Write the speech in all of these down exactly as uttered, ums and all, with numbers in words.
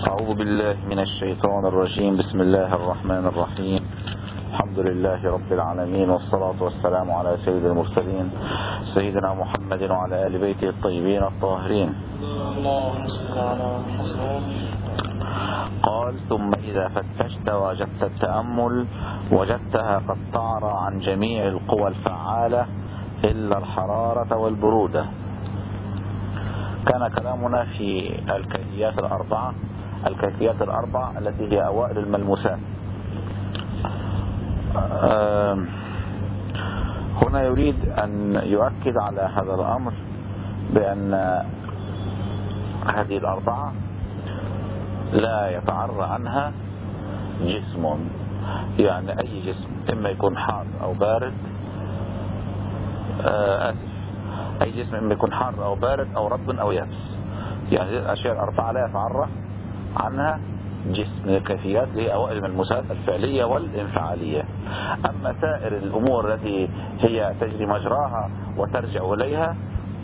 أعوذ بالله من الشيطان الرجيم. بسم الله الرحمن الرحيم. الحمد لله رب العالمين، والصلاة والسلام على سيد المرسلين سيدنا محمد وعلى آل بيته الطيبين الطاهرين. قال: ثم إذا فتشت وجدت التأمل وجدتها قد تعرى عن جميع القوى الفعالة إلا الحرارة والبرودة. كان كلامنا في الكيفيات الأربعة الكيفيات الأربعة التي هي أوائل الملموسات. هنا يريد أن يؤكد على هذا الأمر بأن هذه الأربعة لا يتعرى عنها جسم، يعني أي جسم، إما يكون حار أو بارد آسف أي جسم إما يكون حار أو بارد أو رطب أو يابس. يعني الأشياء الأربعة لا يتعرى عنها جسم. الكيفيات هي أوائل الملموسات الفعلية والانفعالية. أما سائر الأمور التي هي تجري مجراها وترجع إليها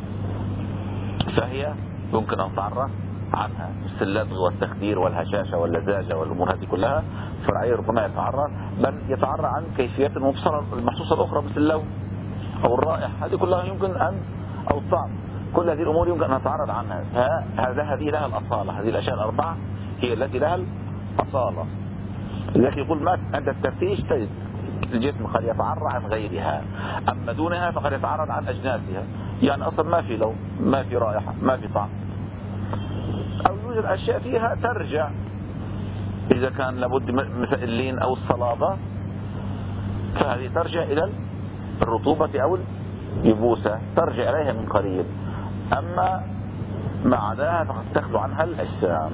فهي يمكن أن تتعرى عنها، مثل اللدغ والتخدير والهشاشة واللزاجة والأمور هذه كلها فرعية ربما يتعرى، بل يتعرى عن كيفيات المبصرة المحسوسة الأخرى مثل اللون أو الرائحة. هذه كلها يمكن أن أو الطعم، كل هذه الأمور يمكن أن نتعرض عنها. هذا هذه لها الأصالة. هذه الأشياء الأربعة هي التي لها الأصالة. لذلك يقول ما عند التفتيش تجد الجسم قد يتعرى عن غيرها، أما دونها فقد يتعرض عن أجناسها. يعني أصلا ما في لون، ما في رائحة، ما في طعم، أو يوجد أشياء فيها ترجع إذا كان لابد مثل اللين أو الصلابة، فهذه ترجع إلى الرطوبة أو اليبوسة، ترجع إليها من قريب. أما ما عداها فقد تخلو عنها الأجسام.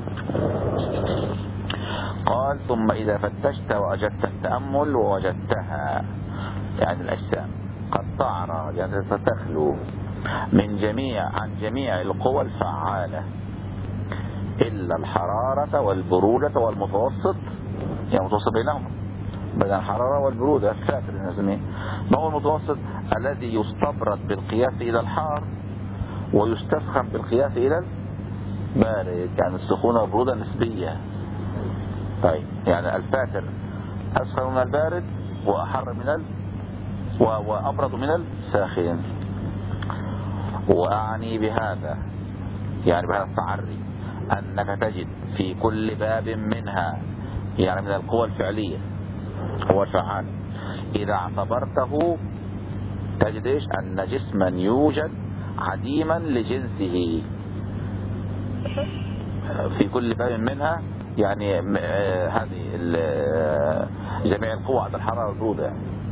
قال: ثم إذا فتشت وأجدت التأمل ووجدتها، يعني الأجسام قد تعرى، يعني تخلو من جميع عن جميع القوى الفعالة إلا الحرارة والبرودة والمتوسط، يعني متوسط بينهما بين الحرارة والبرودة. فاكر نسميه ما هو المتوسط؟ الذي يستبرد بالقياس إلى الحار ويستسخن بالقياس إلى البارد، يعني السخونة والبرودة نسبية. طيب، يعني الفاتر أسخن من البارد وأحر من ال وأبرد من الساخن. وأعني بهذا، يعني بهذا التعري، أنك تجد في كل باب منها، يعني من القوى الفعلية هو الفعال، إذا اعتبرته تجد إيش؟ أن جسما يوجد عديما لجنسه في كل باب منها، يعني هذه جميع القوى عند الحرارة والبرودة،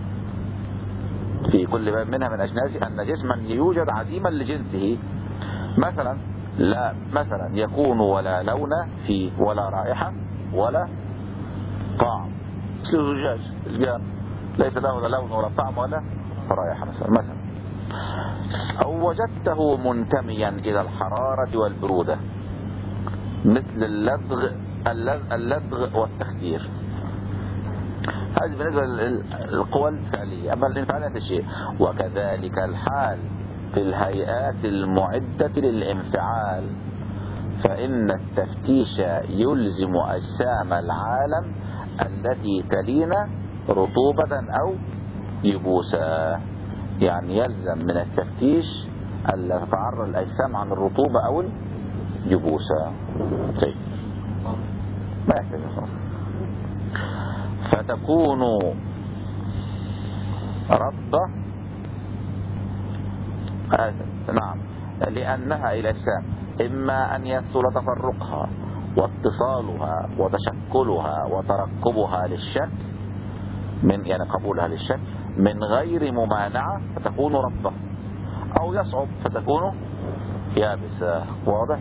في كل باب منها من أجناسه أن جسما يوجد عديما لجنسه. مثلا لا مثلا يكون ولا لون فيه ولا رائحة ولا طعم، مثل الزجاج الجام ليس له لا لون ولا طعم ولا رائحة مثلا. مثلا أو وجدته منتميا إلى الحرارة والبرودة، مثل اللدغ اللدغ والتخدير. هذه بالنسبة للقوى الفعلية. أما الانفعالات الشيء. وكذلك الحال في الهيئات المعدة للانفعال، فإن التفتيش يلزم أجسام العالم التي تلينا رطوبة أو يبوسا. يعني يلزم من التفتيش ألا تتعرى الأجسام عن الرطوبة أو اليبوسا. طيب، ما يحتاج أصلا. فتكون رطبة نعم لأنها إلى الأجسام إما أن يسهل تفرقها واتصالها وتشكلها وتركبها للشكل من يعني قبولها للشكل من غير ممانعة فتكون رطبة، أو يصعب فتكون يابسة. واضح؟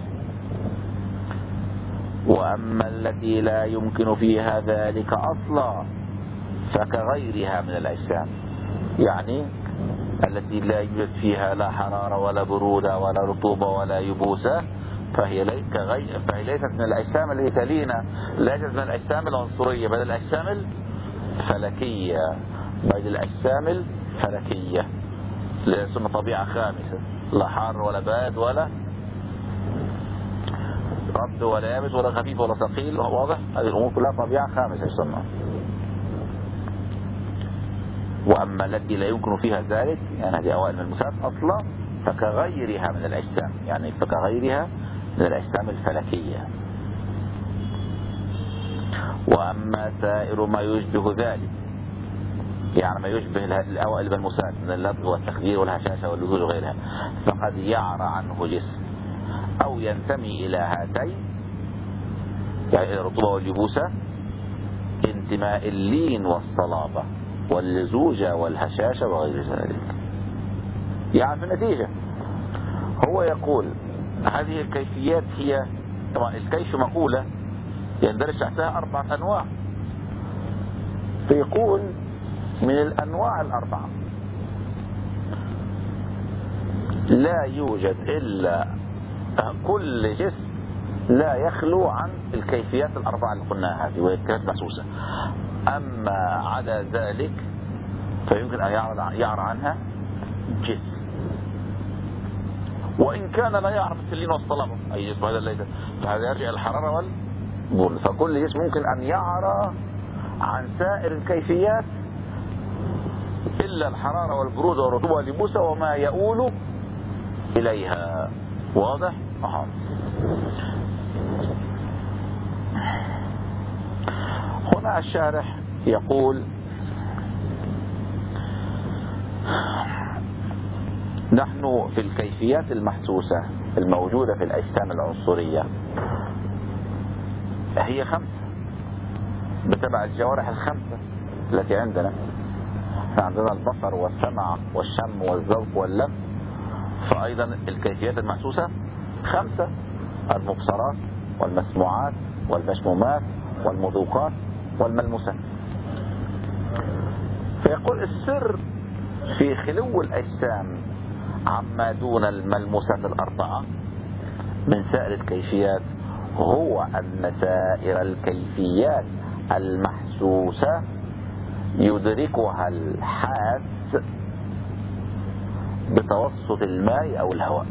وأما التي لا يمكن فيها ذلك أصلا فكغيرها من الأجسام، يعني التي لا يوجد فيها لا حرارة ولا برودة ولا رطوبة ولا يبوسة، فهي, لي كغير فهي ليست من الأجسام التي تلينا، ليست من الأجسام العنصرية بل الأجسام الفلكية بل الأجسام الفلكية لأنها طبيعة خامسة، لا حار ولا بارد ولا رد ولا يابس ولا خفيف ولا ثقيل، واضح؟ هذه الأمور كلها طبيعة خامسة يسمى. وأما التي لا يمكن فيها ذلك، يعني هذه أوائل الملموسات أصلا، فكغيرها من الأجسام، يعني فكغيرها من الأجسام الفلكية. وأما سائر ما يشبه ذلك، يعني ما يشبه الأوائل الملموسات من اللفظ والتخدير والهشاشة واللزوج وغيرها، فقد يعرى عنه جسم أو ينتمي إلى هاتين، يعني إلى الرطوبة واليبوسة، انتماء اللين والصلابة واللزوجة والهشاشة وغير ذلك. يعني في النتيجة هو يقول هذه الكيفيات هي طبعا الكيف مقولة يندرج تحتها أربعة أنواع، فيقول من الأنواع الأربعة لا يوجد إلا كل جسم لا يخلو عن الكيفيات الأربعة اللي قلناها هذه وهي كانت محسوسة. أما عدا ذلك فيمكن أن يعرى عنها جسم، وإن كان لا يعرف اللين والصلابة أي جسم، هذا ليس، فهذا يرجع الحرارة والبرد. فكل جسم ممكن أن يعرى عن سائر الكيفيات إلا الحرارة والبرود والرطوبة واليبوسة وما يؤول إليها. واضح؟ أها. هنا الشارح يقول نحن في الكيفيات المحسوسة الموجودة في الأجسام العنصرية هي خمسة بتبع الجوارح الخمسة التي عندنا. عندنا البصر والسمع والشم والذوق واللمس، فأيضا الكيفيات المحسوسة خمسة: المبصرات والمسموعات والمشمومات والمذوقات والملموسات. فيقول السر في خلو الأجسام عما دون الملموسات الأربعة من سائر الكيفيات هو أن سائر الكيفيات المحسوسة يدركها الحاس بتوسط الماء أو الهواء.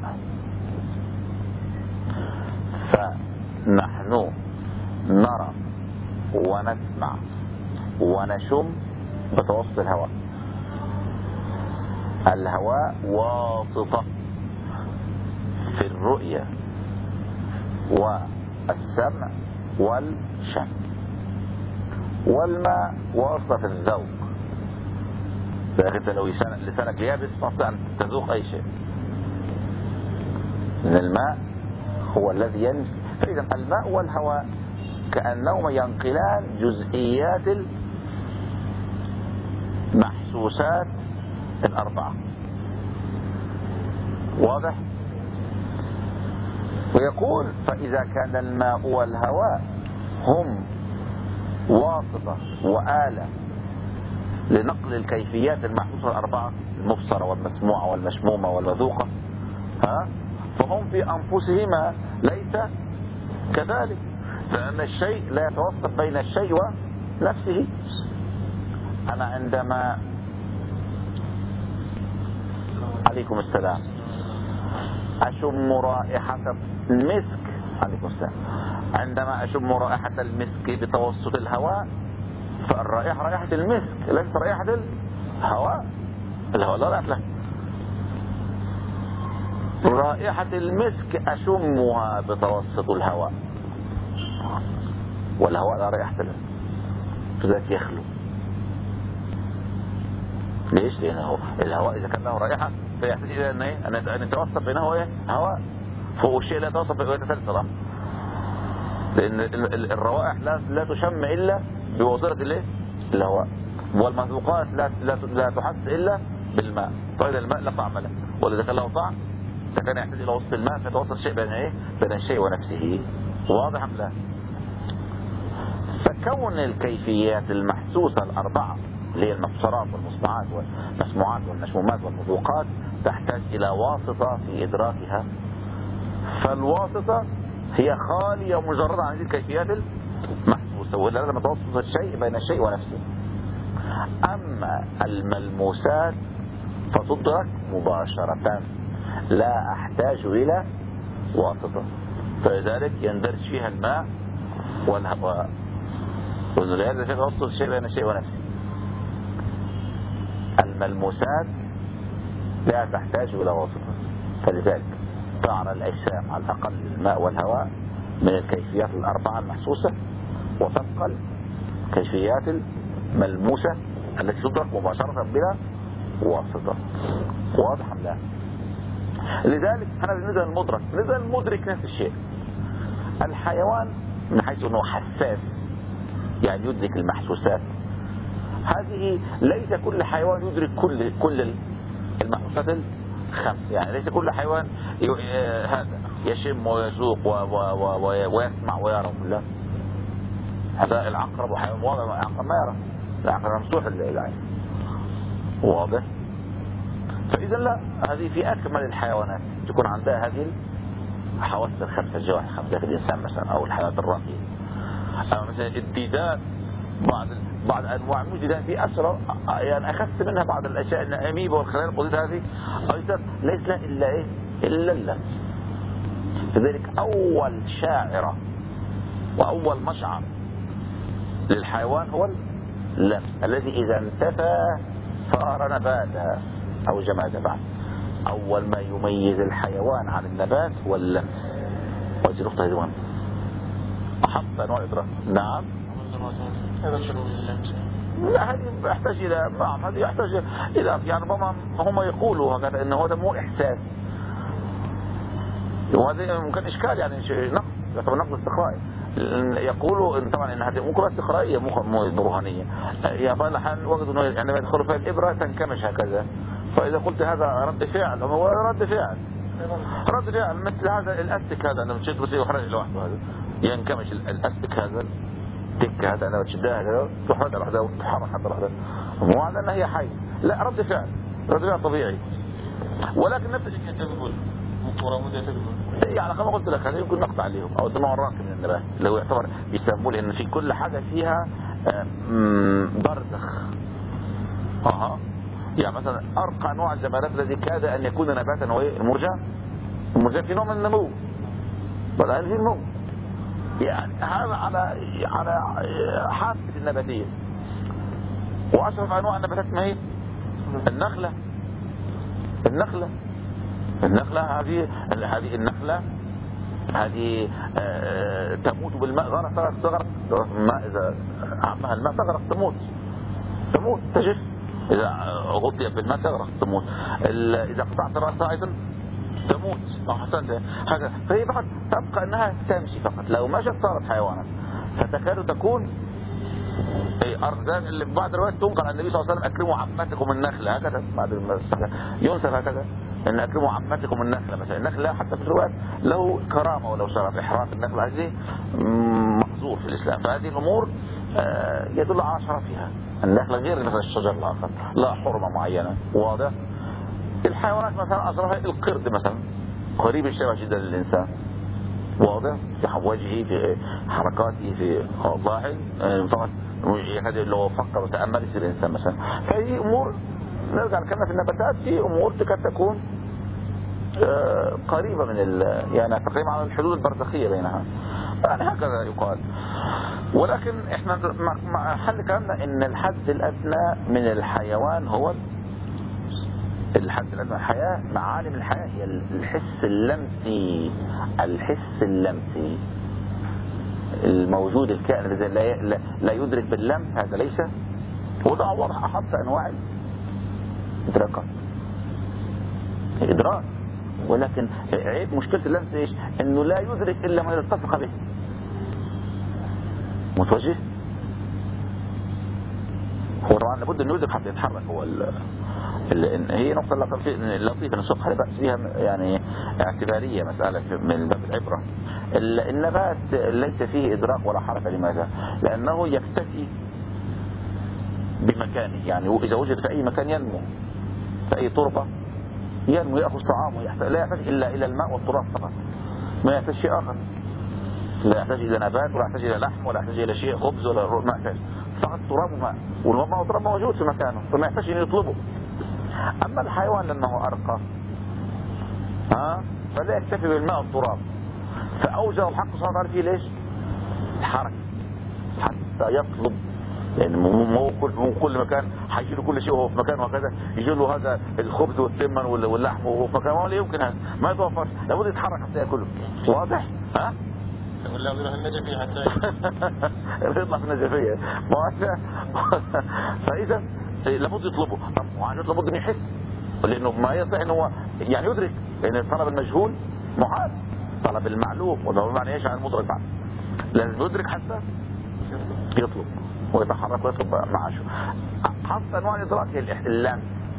فنحن نرى ونسمع ونشم بتوسط الهواء. الهواء واسطة في الرؤية والسمع والشم، والماء واسطة في الذوق. فأنت لو لسانك يابس ما تستطيع أن تذوق أي شيء، لأن الماء هو الذي ينزل. فإذا الماء والهواء كأنهما ينقلان جزئيات المحسوسات الأربعة. واضح؟ ويقول فإذا كان الماء والهواء هم واسطة وآلة لنقل الكيفيات المحسوسة الأربعة، المبصرة والمسموعة والمشمومة والمذوقة، ها فهم في أنفسهما ليس كذلك، لأن الشيء لا يتوسط بين الشيء ونفسه. أنا عندما عليكم السلام أشم رائحة المسك، عليكم السلام، عندما أشم رائحة المسك بتوسط الهواء فالرائحة رائحة المسك ليست رائحة الهواء. الهواء لا رائحة له. رائحة المسك أشمها بتوسط الهواء، والهواء لا رائحة له، فذاك يخلو. ليش؟ لأنه الهواء إذا كان له رائحة فيحتاج إلى أن إيه؟ أن يتوسط بينه وإيه؟ هواء. فهو الشيء لا يتوسط بينه ويتسلسل، لأن الروائح لا لا تشم إلا بواسطة الإيه؟ الهواء، والمذوقات لا لا لا تحس إلا بالماء. طيب الماء لا طعم له، ولذا كان له طعم فكان يحتاج إلى وسط الماء فيتوسط الشيء بين إيه؟ بين الشيء ونفسه. واضح أم لا؟ فكون الكيفيات المحسوسة الأربعة اللي هي المبصرات والمسمعات والمسموعات والمشمومات والمذوقات تحتاج إلى واسطة في إدراكها، فالواسطة هي خالية ومجردة عن هذه الكيفيات المحسوسة، وإلا لازم توسط الشيء بين الشيء ونفسه. أما الملموسات فتدرك مباشرة، لا أحتاج إلى واسطة. فلذلك يندرج فيها الماء والهواء. ولهذا شيء وسط الشيء بين الشيء ونفسه. الملموسات لا تحتاج إلى واسطة، فلذلك تعرى الأجسام على الأقل الماء والهواء من الكيفيات الأربعة المحسوسة، وتبقى الكيفيات الملموسة التي تدرك مباشرة بلا واسطة. واضح أم لا؟ لذلك أنا بالنسبة للمدرك، بالنسبة للمدرك نفس الشيء. الحيوان من حيث أنه حساس يعني يدرك المحسوسات، هذه ليس كل حيوان يدرك كل كل المحسوسات الخمس. يعني ليس كل حيوان هذا يشم ويذوق ويسمع ويرى. لا، هذا العقرب وحيوان واضح العقرب ما يرى، العقرب ممسوح العين. واضح؟ فإذا لا، هذه في أكمل الحيوانات تكون عندها هذه الحواس الخمسة، الجوارح الخمسة في الإنسان مثلا أو الحيوانات الراقية. أو مثلا الديدان، بعض بعض أنواع من الديدان في أسرع يعني أخذت منها بعض الأشياء، الأميبا والخلايا القديدة هذه أيضا ليس لها إلا إيه؟ إلا اللمس. لذلك أول شاعرة وأول مشعر للحيوان هو اللمس، الذي إذا انتفى صار نباتا أو جمادا. بعد أول ما يميز الحيوان عن النبات هو اللمس. وهذه نقطة هذه مهمة. أحط أنواع الإدراك. نعم. لا، هذه يحتاج إلى نعم هذه يحتاج إلى يعني ربما هم يقولوا هكذا إنه هذا مو إحساس، وهذا ممكن إشكال يعني نقص يعتبر نقص استقرائي. يقولوا إن طبعا إن هذه ممكن استقرائية مو برهانية. يعني بعض الأحيان وجدوا إنه عندما يدخلوا فيها الإبرة تنكمش هكذا، فإذا قلت هذا رد فعل هو رد فعل رد فعل مثل هذا الأستك هذا أنا بتشد بس يخرج لوحده، هذا ينكمش الأستك هذا تك هذا أنا بتشدها كذا تروح رد لوحده وتتحرك حتى لوحده، مو على أنها هي حي، لا رد فعل رد فعل طبيعي. ولكن نفس الشيء تقول يعني كما قلت لك هذا يمكن نقطع عليهم او نوع راكب من النبات اللي هو يعتبر بيسموه لان في كل حاجه فيها برزخ. اها يعني مثلا ارقى انواع الجمادات الذي كاد ان يكون نباتا هو المرجان. المرجان في نوع من النمو، بدأ في النمو يعني هذا على على حافه النباتيه. واشرف انواع النباتات ما هي؟ النخله. النخله النخلة هذه هذه النخلة هذه آه تموت بالماء غرق تغرق الماء إذا عمها الماء تغرق تموت تموت تجف إذا غطيت بالماء تغرق تموت. إذا قطعت رأسها أيضا تموت. أحسنت هذا. فهي فقط تبقى أنها تمشي فقط، لو مشت صارت حيوانا. فتكاد تكون أرزاق اللي في بعض الروايات تنقل عن النبي صلى الله عليه وسلم أكرموا عمتكم النخلة هكذا، بعد ينسب هكذا ان اكرموا عمتكم النخله مثلا. النخله حتى في الروايات له كرامه ولو شرف. احراق النخله هذه محظور في الاسلام. فهذه الامور يدل على شرفها. النخله غير مثلا الشجر الاخر لا حرمه معينه. واضح؟ الحيوانات مثلا اصلها القرد مثلا قريب الشبه جدا للانسان. واضح؟ في وجهه في حركاته في ظاهر فقط يكاد لو فكر وتامل يصير الانسان مثلا. فهذه امور نرجع لكلمة في النباتات في أمور تكاد تكون قريبة من يعني تقريبا على الحدود البرزخية بينها، يعني هكذا يقال. ولكن احنا مع حل كلامنا ان الحد الأدنى من الحيوان هو الحد الأدنى من الحياة. معالم الحياة هي الحس اللمسي. الحس اللمسي الموجود الكائن الذي لا لا يدرك باللمس هذا ليس. وده واضح أحط أنواع إدراكات إدراك. ولكن عيب مشكلة اللمس إيش؟ إنه لا يدرك إلا ما يتفق به. متوجه؟ هو طبعا لابد إنه يدرك حتى يتحرك. هو ال... ال... هي نقطة لطيفة نسوقها لبأس فيها يعني اعتبارية مسألة من باب العبرة. النبات ليس فيه إدراك ولا حركة. لماذا؟ لأنه يكتفي بمكانه. يعني إذا وجد في أي مكان ينمو، في أي تربة ينمو يأخذ طعامه. لا يحتاج إلا إلى الماء والتراب فقط، ما يحتاج شيء آخر. لا يحتاج إلى نبات ولا يحتاج إلى لحم ولا يحتاج إلى شيء خبز ولا ما يحتاج، فقط تراب وماء. والماء والتراب موجود في مكانه فما يحتاج أن يطلبه. أما الحيوان لأنه أرقى ها فلا يكتفي بالماء والتراب، فأوجد الحق سبحانه وتعالى فيه ليش؟ الحركة حتى يطلب، لأن مو كل مو كل مكان حيجي له كل شيء وهو في مكان، وهكذا يجي له هذا الخبز والثمن واللحم وهو في مكان، ولا يمكن هذا ما يتوفرش، لابد يتحرك حتى ياكله. واضح؟ ها؟ ولا يروح النجفية حتى يطلع في النجفية. فإذا لابد يطلبه، وعن لابد أن يحس، لأنه ما يستطيع أنه يعني يدرك، لأن طلب المجهول محال، طلب المعلوم وده معنى ايش عن المدرك بعد، لازم يدرك حتى يطلب ويتحرك ويطلب معاشه. حتى انواع الادراك هي اللام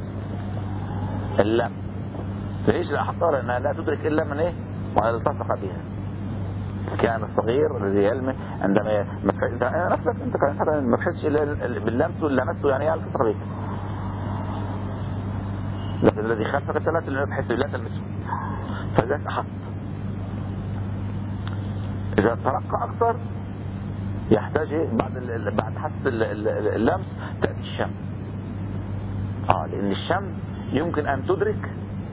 اللام ليش لا حطها؟ لانها لا تدرك الا من ايه؟ ما التصق بها. كان الصغير الذي يلمه عندما انت نفسك انت كان ما تحسش الا باللمس لمسته يعني على الفطره بك، لكن الذي خلفك انت لا تحس لا تلمسه، فذاك احط. اذا ترقى اكثر يحتاج بعد بعد حس اللمس تاتي الشم. اه لان الشم يمكن ان تدرك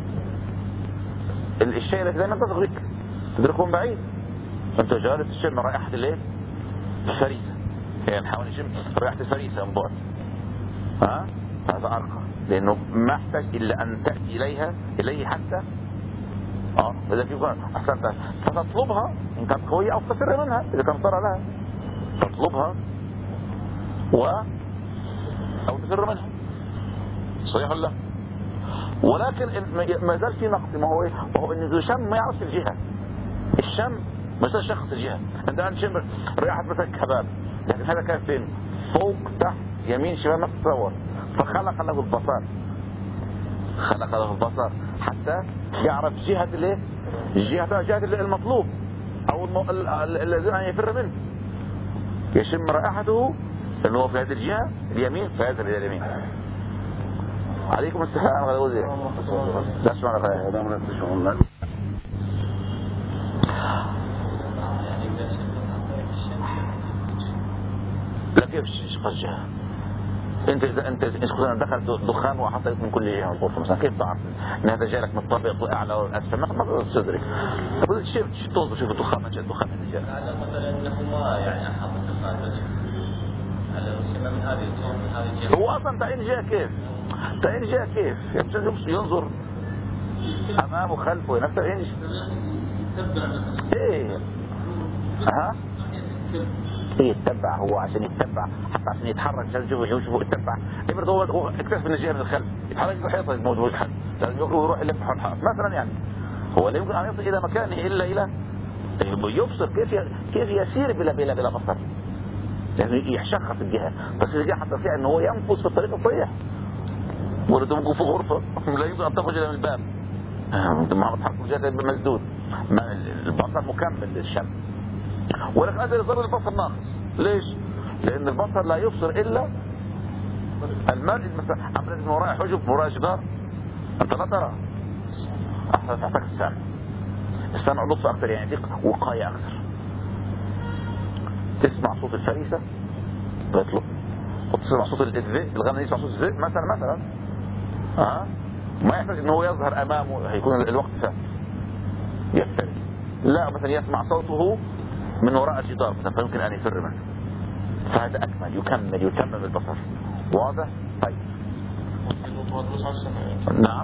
الشيء الذي دائما تدرك تدركه من بعيد. انت جالس تشم رائحه الايه؟ الفريسه، يعني نحاول نشم رائحه الفريسه من بعد، ها هذا ارقى، لانه ما يحتاج الا ان تاتي اليها اليه حتى اه اذا كان احسنت فتطلبها ان كانت قويه او تفر منها اذا كان صار لها، تطلبها و او تفر منها. صحيح ولا لا؟ ولكن ما زال في نقص، ما هو ايه؟ وهو ان الشم ما يعرفش الجهه. الشم ما يصير شخص الجهه. انت الان تشم ريحه مثلا كباب، لكن هذا كان فين؟ فوق تحت يمين شمال ما تتصور، فخلق له البصر، خلق له البصر حتى يعرف جهه الايه؟ جهه جهه المطلوب او الذي يفر منه. يشم رائحته انه هو في هذه الجهه اليمين فيذهب الى اليمين. عليكم السلام ورحمه الله وبركاته. لا اسمع غير هذا من الشغل. لا كيف شق الجهه؟ انت اذا انت دخل دخان وحطيت من كل جهه الغرفه مثلا، كيف تعرف ان هذا جالك من الطابق الاعلى والاسفل؟ ما تقدر تدرك. تقول شوف شوف شوف الدخان من الدخان من الجهه. هذا مثلا انه ما يعني حاط الدخان بس هذا السمه من هذه الجهه من هذه الجهه. هو اصلا تعين جهه كيف؟ تعين جهه كيف؟ ينظر امامه خلفه نفس تعين. ايه ها ايه يتبع، هو عشان يتبع حتى عشان يتحرك عشان يشوفه يشوفه يتبع. افرض هو هو اكتشف ان الجهه من الخلف يتحرك في الحيطه موجود الحد، لازم يروح يلف حول الحائط مثلا، يعني هو لا يمكن ان يصل الى مكانه الا الى يبصر. كيف كيف يسير بلا بلا بلا بصر؟ يعني يشخص الجهه، بس الجهه حتى يستطيع ان هو ينفذ في الطريق الصحيح. ولد ممكن في غرفه لا يمكن ان تخرج الى من الباب، انت ما بتحرك الجهه الباب مسدود، البصر مكمل للشم. ولكن هذا يظل البصر ناقص. ليش؟ لان البصر لا يبصر الا المرء مثلا عملت من وراء حجب وراء جدار انت لا ترى، احسن تحتاج السمع. السمع لطف اكثر، يعني يعطيك وقايه اكثر. تسمع صوت الفريسه بيطلق، وتسمع صوت الذئب الغنم يسمع صوت الذئب مثلا مثلا ها أه؟ ما يحتاج انه يظهر امامه، هيكون الوقت فات يفترس. لا مثلا يسمع صوته من وراء الجدار مثلا فيمكن ان يفر منه، فهذا اكمل يكمل يتمم البصر. واضح؟ طيب نعم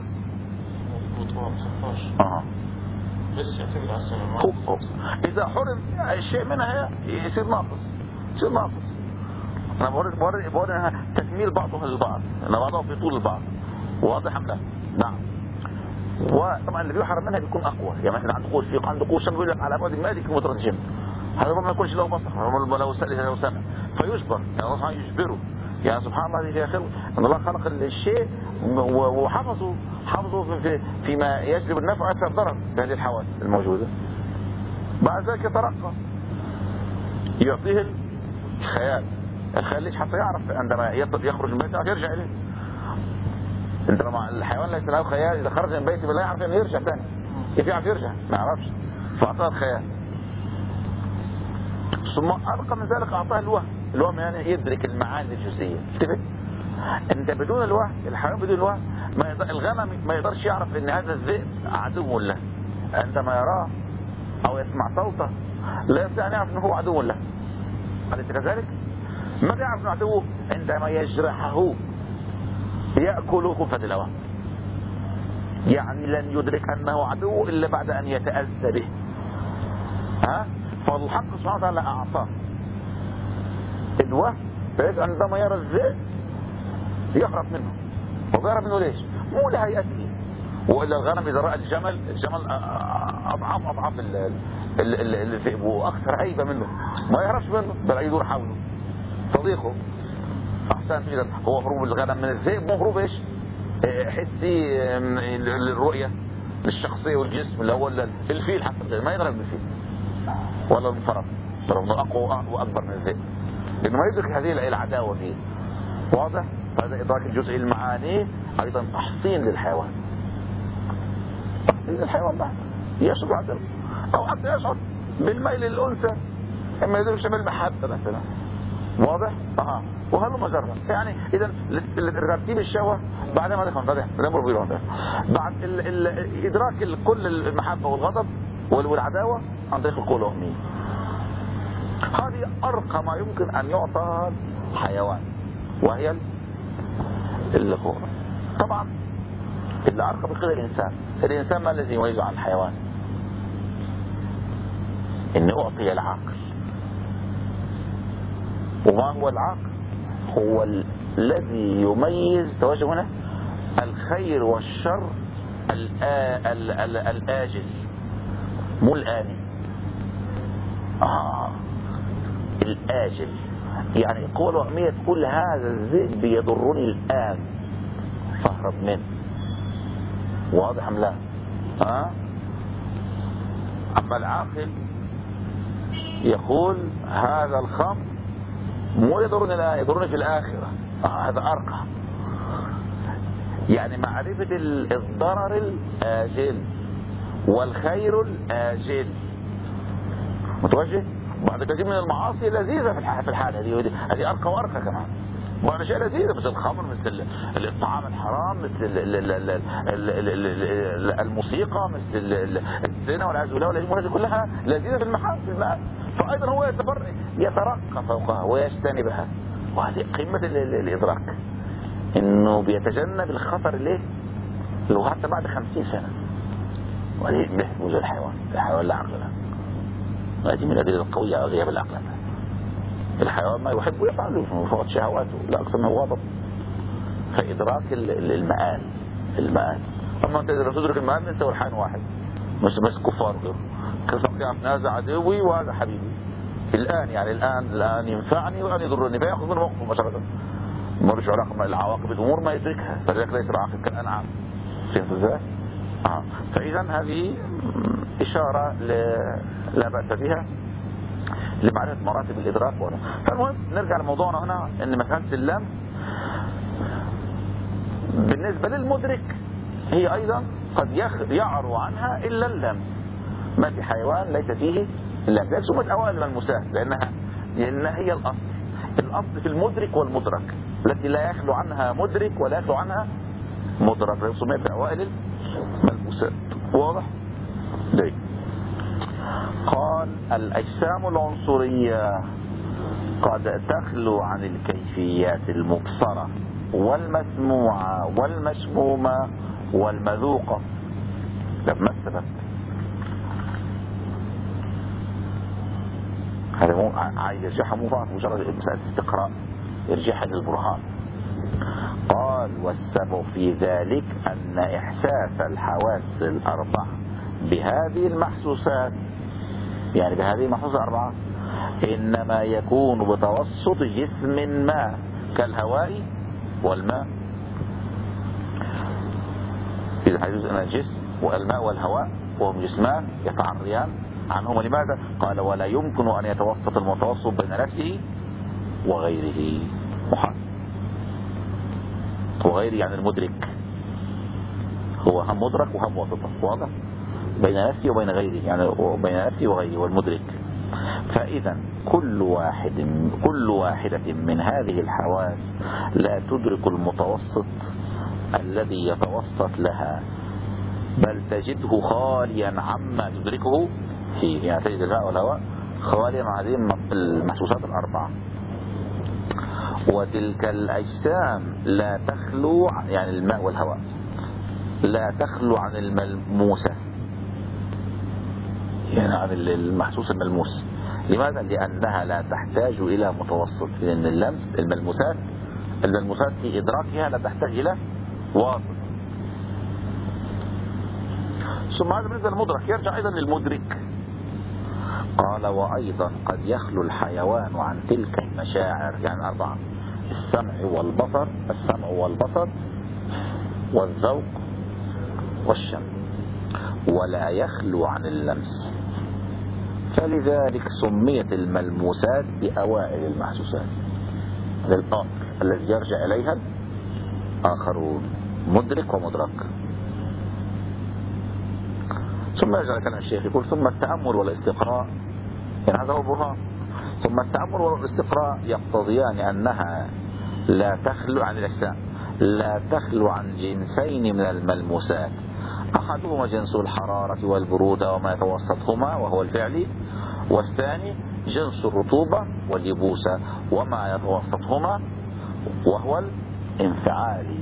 اه بس يعتمد على السمع. اذا حرم الشيء منها يصير ناقص، يصير ناقص. انا بورد بورد بورد تكميل بعضها للبعض، ان بعضهم في طول البعض. واضح ام لا؟ نعم. وطبعا اللي بيحرم منها بيكون اقوى، يعني مثلا عنده قوه فيق عنده قوه شم يقول لك على بعد المادي كمترجم، هذا ما يكونش له بصر لو سأل لو سمع فيجبر، يعني الله سبحانه يجبره. يعني سبحان الله في اخر ان الله خلق الشيء وحفظه حفظه في فيما يجلب النفع ويدفع الضرر بهذه الحواس الموجوده. بعد ذلك يترقى يعطيه الخيال. الخيال ليش؟ حتى يعرف عندما يخرج من بيته يرجع اليه. عندما الحيوان ليس له خيال، اذا خرج من بيته لا يعرف انه يرجع ثاني. كيف يعرف يرجع؟ ما يعرفش، فاعطاه الخيال. ثم ارقى من ذلك اعطاه الوهم. الوهم يعني يدرك المعاني الجزئيه. انتبه، انت بدون الوهم، الحيوان بدون الوهم ما يقدر، الغنم ما يقدرش يعرف ان هذا الذئب عدو له. عندما يراه أو يسمع صوته لا يستطيع أن يعرف أنه هو عدو له. أليس كذلك؟ متى يعرف أنه عدوه؟ عندما يجرحه يأكل خبثة الهواء، يعني لن يدرك أنه عدو إلا بعد أن يتأذى به. ها؟ فالحق سبحانه وتعالى أعطاه الوهم، فإذا عندما يرى الذئب يهرب منه. ويهرب منه ليش؟ مو لهيئته. وإلا الغنم إذا رأى الجمل، الجمل أضعاف أضعاف الذئب وأكثر هيبة منه، ما يهربش منه بل يدور حوله صديقه. أحسن إذا هو هروب الغنم من الذئب، مو هروب إيش؟ حسي للرؤية للشخصية والجسم، اللي هو الفيل حتى ما يغلب من الفيل ولا الفرس، رغم أقوى وأكبر من الذئب، لأنه ما يدرك هذه العداوة فيه. واضح؟ هذا إدراك الجزء المعاني أيضا تحصين للحيوان، تحصين للحيوان بعد يشعر عدم أو حتى يشعر بالميل للأنثى إما يدرك بالمحبة مثلا. واضح؟ أها. وهذا مجرد يعني إذا ترتيب الشهوة بعد ما دخل بعد بعد ال ال إدراك كل المحبة والغضب والعداوة عن طريق القوة الأمنية. هذه أرقى ما يمكن أن يعطى حيوان، وهي الغورة. طبعا اللي أرقى بقدر الإنسان. الإنسان ما الذي يميزه عن الحيوان؟ إن أعطي العقل. وما هو العقل؟ هو الذي يميز، توجه هنا، الخير والشر الآ... ال... ال... الآجل مو الآني. آه. الآجل يعني القوة الوهمية تقول هذا الذئب يضرني الآن فاهرب منه. واضح أم لا؟ آه؟ أما العاقل يقول هذا الخمر مو يضرني الآن، يضرني في الآخرة. آه هذا أرقى، يعني معرفة الضرر الآجل والخير الآجل. متوجه؟ بعد كثير من المعاصي لذيذة في الحالة هذه، هذه أرقى وأرقى كمان. وأنا شيء لذيذة مثل الخمر، مثل الطعام الحرام، مثل الموسيقى، مثل الزنا والعياذ بالله، هذه كلها لذيذة في المحال في الماء. فأيضا هو يترقى فوقها ويجتنبها، وهذه قمة الإدراك، إنه بيتجنب الخطر ليه لو حتى بعد خمسين سنة. وهذه بيحبوز الحيوان، الحيوان لا عقل له. هذه من الأدلة القوية على غياب العقل. الحيوان ما يحب يفعل فقط شهواته لا أكثر من غضب. فإدراك المآل المآل أما أنت إذا تدرك المآل أنت والحيوان واحد، مش بس كفار غير كيف يعرف هذا عدوي وهذا حبيبي الآن، يعني الآن الآن ينفعني والآن يضرني، فيأخذ من موقفه مباشرة، ما له علاقة مع العواقب الأمور ما يدركها، فلذلك ليس العاقل كالأنعام. فهمت ازاي؟ آه. فإذا هذه إشارة ل... لا بأس بها لمعرفة مراتب الإدراك. فالمهم نرجع لموضوعنا هنا، أن مسألة اللمس بالنسبة للمدرك هي أيضا قد يعرض عنها إلا اللمس. ما في حيوان ليس فيه اللمس، ليس سمت أوائل الملموسات، لأنها لأنها هي الأصل. الأصل في المدرك والمدرك التي لا يخلو عنها مدرك ولا يخلو عنها مدرك، ليس سمت أوائل الملموسات. واضح؟ ليه؟ قال الأجسام العنصرية قد تخلو عن الكيفيات المبصرة والمسموعة والمشمومة والمذوقة. لما السبب هذا مو عايز يرجعها، مو فقط مجرد مسألة استقراء، يرجعها للبرهان. قال والسبب في ذلك أن إحساس الحواس الأربع بهذه المحسوسات، يعني بهذه المحسوسات الأربعة، إنما يكون بتوسط جسم ما كالهواء والماء. إذا حيث أن الجسم والماء والهواء وهم جسمان يتعريان عنهما. لماذا؟ قال ولا يمكن أن يتوسط المتوسط بين نفسه وغيره. محال. وغيره يعني المدرك، هو هم مدرك وهم وسطه. واضح؟ بين نفسه وبين غيره، يعني بين نفسه وغيره والمدرك. فإذا كل واحد كل واحدة من هذه الحواس لا تدرك المتوسط الذي يتوسط لها، بل تجده خاليا عما تدركه فيه، يعني تجد الماء والهواء خواليا عن هذه المحسوسات الأربعة. وتلك الأجسام لا تخلو، يعني الماء والهواء لا تخلو عن الملموسة، يعني عن المحسوس الملموس. لماذا؟ لأنها لا تحتاج إلى متوسط، لأن اللمس الملموسات الملموسات في إدراكها لا تحتاج إلى واسط. ثم هذا بالنسبة للمدرك، يرجع أيضا للمدرك. قال وأيضا قد يخلو الحيوان عن تلك المشاعر، يعني أربعة: السمع والبصر السمع والبصر والذوق والشم، ولا يخلو عن اللمس، فلذلك سميت الملموسات بأوائل المحسوسات للأصل الذي يرجع إليها الآخرون، مدرك ومدرك. ثم يرجع كلام الشيخ يقول ثم التأمل والاستقراء، يعني هذا هو البرهان. ثم التأمل والاستقراء يقتضيان أنها لا تخلو عن الأجسام، لا تخلو عن جنسين من الملموسات: أحدهما جنس الحرارة والبرودة وما يتوسطهما وهو الفعلي، والثاني جنس الرطوبة واليبوسة وما يتوسطهما وهو الانفعالي.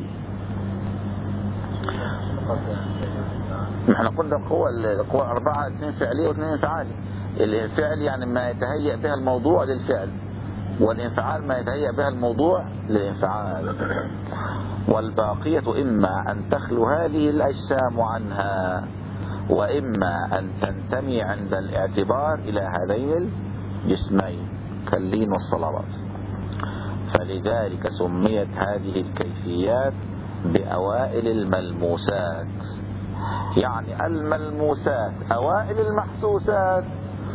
نحن قلنا القوى القوى أربعة: اثنين فعلية واثنين انفعالي. الانفعال يعني ما يتهيأ بها الموضوع للفعل، والانفعال ما يتهيأ بها الموضوع للانفعال. والباقية إما أن تخلو هذه الأجسام عنها، وإما أن تنتمي عند الاعتبار إلى هذين الجسمين كاللين والصلابات. فلذلك سميت هذه الكيفيات بأوائل الملموسات، يعني الملموسات أوائل المحسوسات،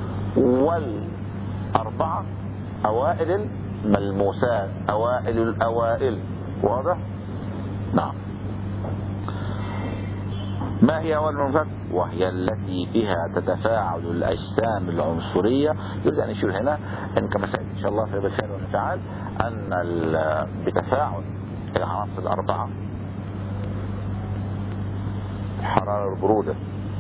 والأربعة أوائل الملموسات، أوائل الأوائل. واضح؟ نعم. ما هي أوائل الملموسات؟ وهي التي بها تتفاعل الأجسام العنصرية. يريد أن يشير هنا أن كما سيأتي إن شاء الله في الفعل والانفعال أن بتفاعل العناصر الأربعة، الحرارة والبرودة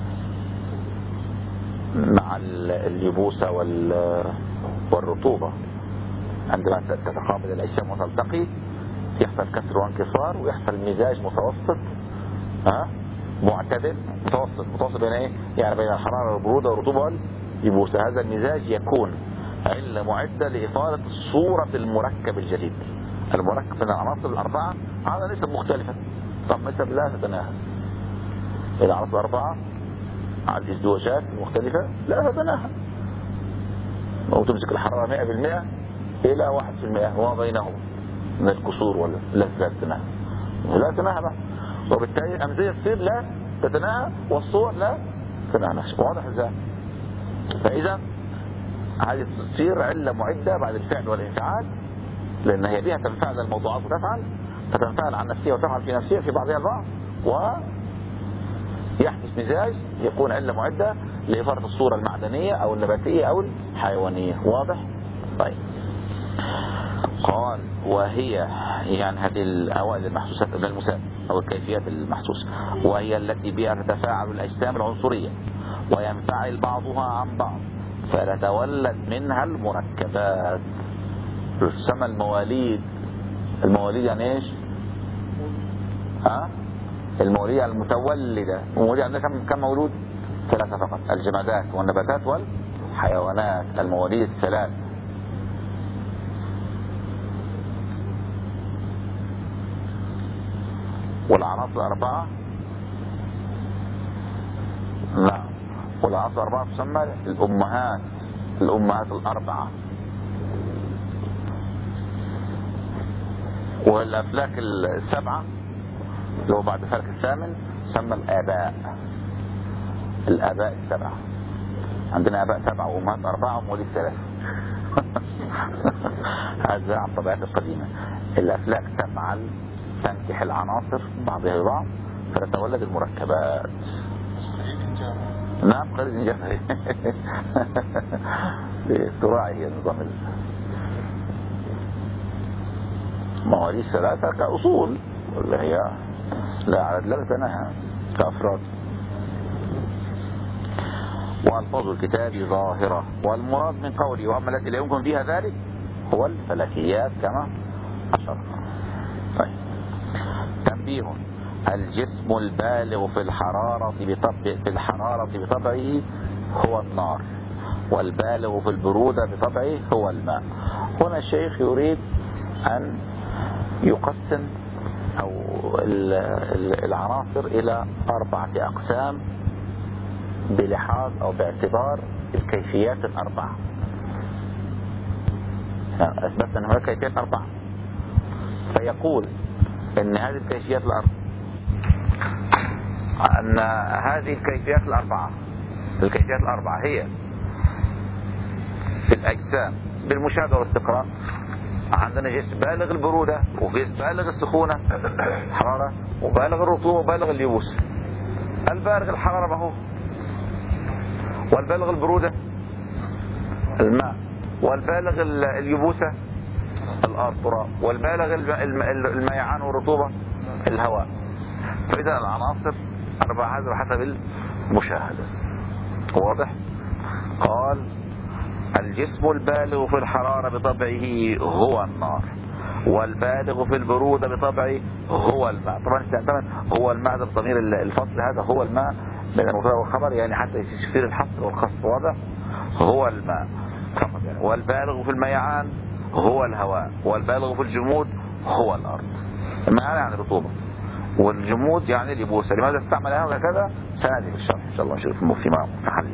مع اليبوسة والرطوبة، عندما تتقابل الأجسام وتلتقي يحصل كسر وانكسار، ويحصل مزاج متوسط ها معتدل. متوسط متوسط بين ايه؟ يعني بين الحرارة والبرودة والرطوبة واليبوسة. هذا المزاج يكون علة معدة لإثارة صورة المركب الجديد. المركب من العناصر الأربعة هذا نسب مختلفة، طب نسب لا تتناهى. العناصر الأربعة على الازدواجات المختلفة لا تتناهى، أو تمسك الحرارة مئة بالمئة إلى واحد في المئة وما بينهم من الكسور ولا لا تتناهى، لا تتناهى بقى. وبالتالي الأمزجة تصير لا تتناهى والصور لا تتناهى. واضح ازاي؟ فإذا هذه تصير علة معدة بعد الفعل والانفعال، لأن هي بها تنفعل الموضوعات وتفعل، فتنفعل عن نفسها وتفعل في نفسها في بعضها البعض، ويحدث مزاج يكون علة معدة لإثارة الصورة المعدنية أو النباتية أو الحيوانية. واضح؟ طيب. قال وهي يعني هذه الأوائل المحسوسات الملموسات أو الكيفيات المحسوسة، وهي التي بها تتفاعل الأجسام العنصرية وينفعل بعضها عن بعض فتتولد منها المركبات. تسمى المواليد. المواليد يعني ايش؟ ها؟ المواليد يعني المتولدة. المواليد عندنا كم كم مولود؟ ثلاثة فقط: الجمادات والنباتات والحيوانات. المواليد ثلاث. والعناصر أربعة. لا، والعناصر أربعة تسمى الأمهات. الأمهات الأربعة. والأفلاك السبعة اللي هو بعد الفلك الثامن تسمى الآباء. الآباء السبعة. عندنا آباء سبعة وأمهات أربعة ومواليد ثلاثة. هذا عن طبيعته القديمة. الأفلاك تفعل تنكح العناصر بعضها ببعض فتتولد المركبات. نعم قريب جفري. تراعي هي نظام مواليد ثلاثة كأصول، اللي هي لا عدد لا تتناهى كأفراد. وألفاظ الكتاب ظاهرة، والمراد من قوله وأما التي لا يمكن فيها ذلك هو الفلكيات كما أشرنا. طيب. تنبيه: الجسم البالغ في الحرارة بطبع في الحرارة بطبعه هو النار، والبالغ في البرودة بطبعه هو الماء. هنا الشيخ يريد أن يقسم أو العناصر إلى أربعة أقسام بلحاظ أو باعتبار الكيفيات الأربعة. أثبت أن هناك كيفيات أربعة، فيقول أن هذه الكيفيات الأربعة أن هذه الكيفيات الأربعة الكيفيات الأربعة هي في الأجسام بالمشاهدة والاستقراء. عندنا جسم بالغ البرودة، وجسم بالغ السخونة حرارة، وبالغ الرطوبة، وبالغ اليبوس. البالغ الحرارة ما هو؟ والبالغ البرودة الماء، والبالغ اليبوسة الأرض تراب، والبالغ الميعان والرطوبة الهواء. فإذا العناصر أربعة هذا حسب المشاهدة. واضح؟ قال الجسم البالغ في الحرارة بطبعه هو النار، والبالغ في البرودة بطبعه هو الماء. طبعا طبعا هو الماء هذا بضمير الفصل، هذا هو الماء من المبتدا والخبر، يعني حتى يصير الحصر والخص واضح. هو الماء فقط يعني. والبالغ في الميعان هو الهواء، والبالغ في الجمود هو الأرض. الميعان يعني الرطوبة، والجمود يعني اليبوسة. لماذا استعمل هذا هكذا؟ سنأتي في الشرح إن شاء الله نشوف في محله.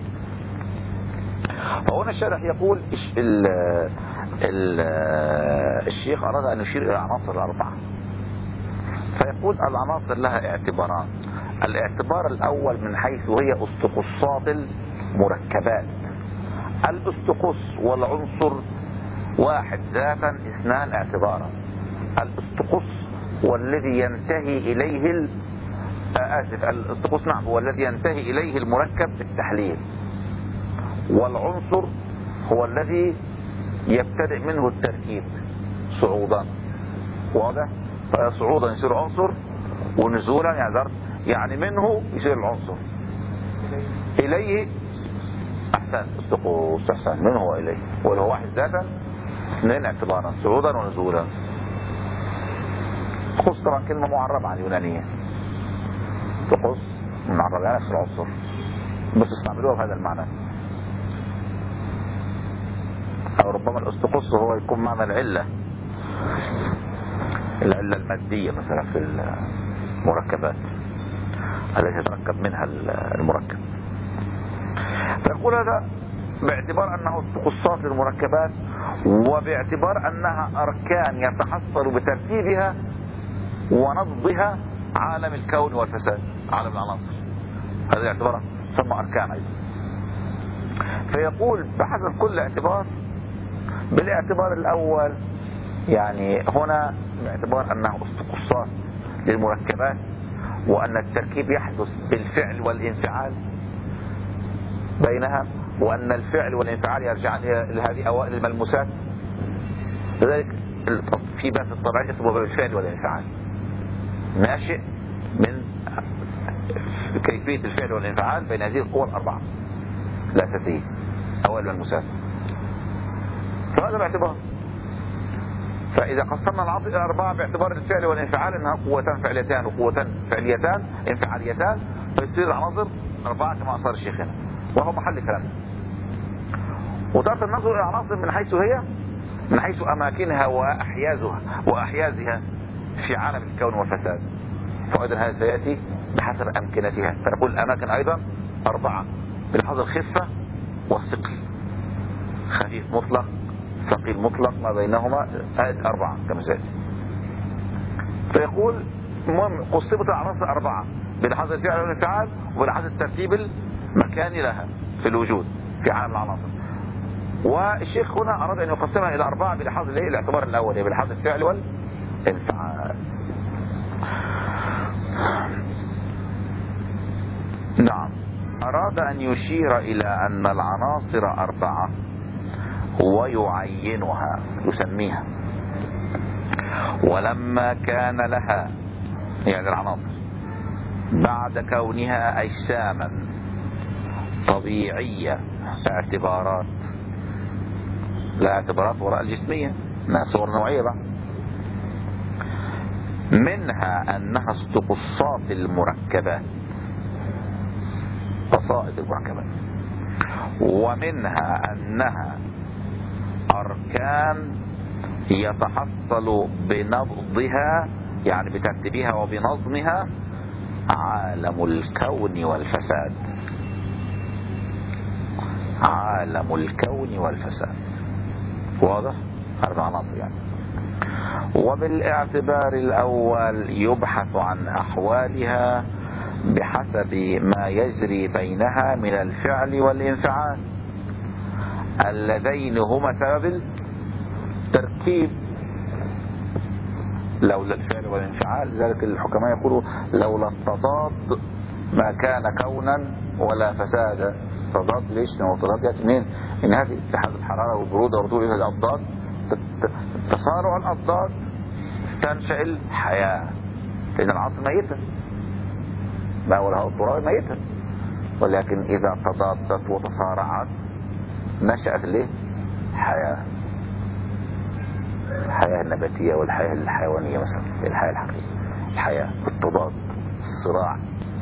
فهنا الشارح يقول ال ال الشيخ أراد أن يشير إلى العناصر الأربعة، فيقول العناصر لها اعتباران. الاعتبار الأول من حيث هي استقصات المركبات. الاستقص والعنصر واحد ذاتا، اثنان اعتبارا. الاستقص والذي ينتهي إليه ال... آسف الاستقص نعم هو الذي ينتهي إليه المركب بالتحليل، والعنصر هو الذي يبتدئ منه التركيب صعودا. واضح؟ فصعودا يصير عنصر، ونزولا يعني يعني منه يصير العنصر إليه. أحسن استقص أحسن منه وإليه، واللي هو واحد ذاتا، اثنين اعتبارا صعودا ونزولا. استقص طبعا كلمة معربة عن اليونانية، استقص معربة يعني نفس العنصر، بس استعملوها بهذا المعنى. أو ربما الاستقص هو يكون معنى العلة العلة المادية مثلا في المركبات التي يتركب منها المركب. فيقول هذا باعتبار أنه استقصات للمركبات، وباعتبار أنها أركان يتحصل بترتيبها ونضبها عالم الكون والفساد، عالم العناصر. هذا اعتباره سمى أركان أيضا. فيقول بحسب كل اعتبار. بالاعتبار الأول يعني هنا باعتبار أنه استقصات للمركبات، وأن التركيب يحدث بالفعل والانفعال بينها، وأن الفعل والانفعال يرجعان إلى هذه أوائل الملموسات. لذلك في باب الطبيعي اسمه باب الفعل والانفعال، ناشئ من كيفية الفعل والانفعال بين هذه القوى الأربعة الأساسية أوائل الملموسات. فهذا باعتبار. فإذا قسمنا العناصر إلى أربعة باعتبار الفعل والانفعال أنها قوتان فعليتان وقوتان فعليتان انفعاليتان، فيصير العناصر أربعة كما أصار الشيخ هنا، وهو محل كلامه. وتارة النظر إلى العناصر من حيث هي من حيث أماكنها وأحيازها وأحيازها في عالم الكون والفساد. فأيضا هذا سيأتي بحسب أمكنتها. فنقول الأماكن أيضا أربعة بلحاظ الخفة والثقل، خفيف مطلق ثقيل مطلق ما بينهما، هذه أربعة كما سيأتي. فيقول المهم قسمت العناصر أربعة بلحاظ الفعل والانفعال، وبلحاظ الترتيب المكاني لها في الوجود في عالم العناصر. والشيخ هنا أراد أن يقسمها إلى أربعة بلحاظ الاعتبار الأول بلحاظ الفعل والانفعال. نعم. أراد أن يشير إلى أن العناصر أربعة ويعينها يسميها، ولما كان لها يعني العناصر بعد كونها أجساما طبيعية، اعتبارات، لا اعتبارات وراء الجسمية، لا صور نوعية بقى. منها أنها استقصات المركبات، قصائد المركبات. ومنها أنها أركان يتحصل بنبضها، يعني بترتيبها وبنظمها، عالم الكون والفساد. عالم الكون والفساد، واضح؟ هذا عناصر يعني. وبالاعتبار الأول يبحث عن أحوالها بحسب ما يجري بينها من الفعل والانفعال اللذين هما سبب التركيب. لولا الفعل والانفعال، لذلك الحكماء يقولوا لولا التضاد ما كان كونا ولا فسادا. تضاد ليش؟ لأنه التضاد يأتي منين؟ إن هذه اتحاد الحرارة والبرودة ورطوبة الأضداد، تصارع الأضداد تنشأ الحياة، لأن العصر ميتة، ما هو الهواء الترابي ميتة، ولكن إذا تضادت وتصارعت نشأت ليه؟ حياة. الحياة النباتية والحياة الحيوانية مثلا، الحياة الحقيقية، الحياة بالتضاد، الصراع،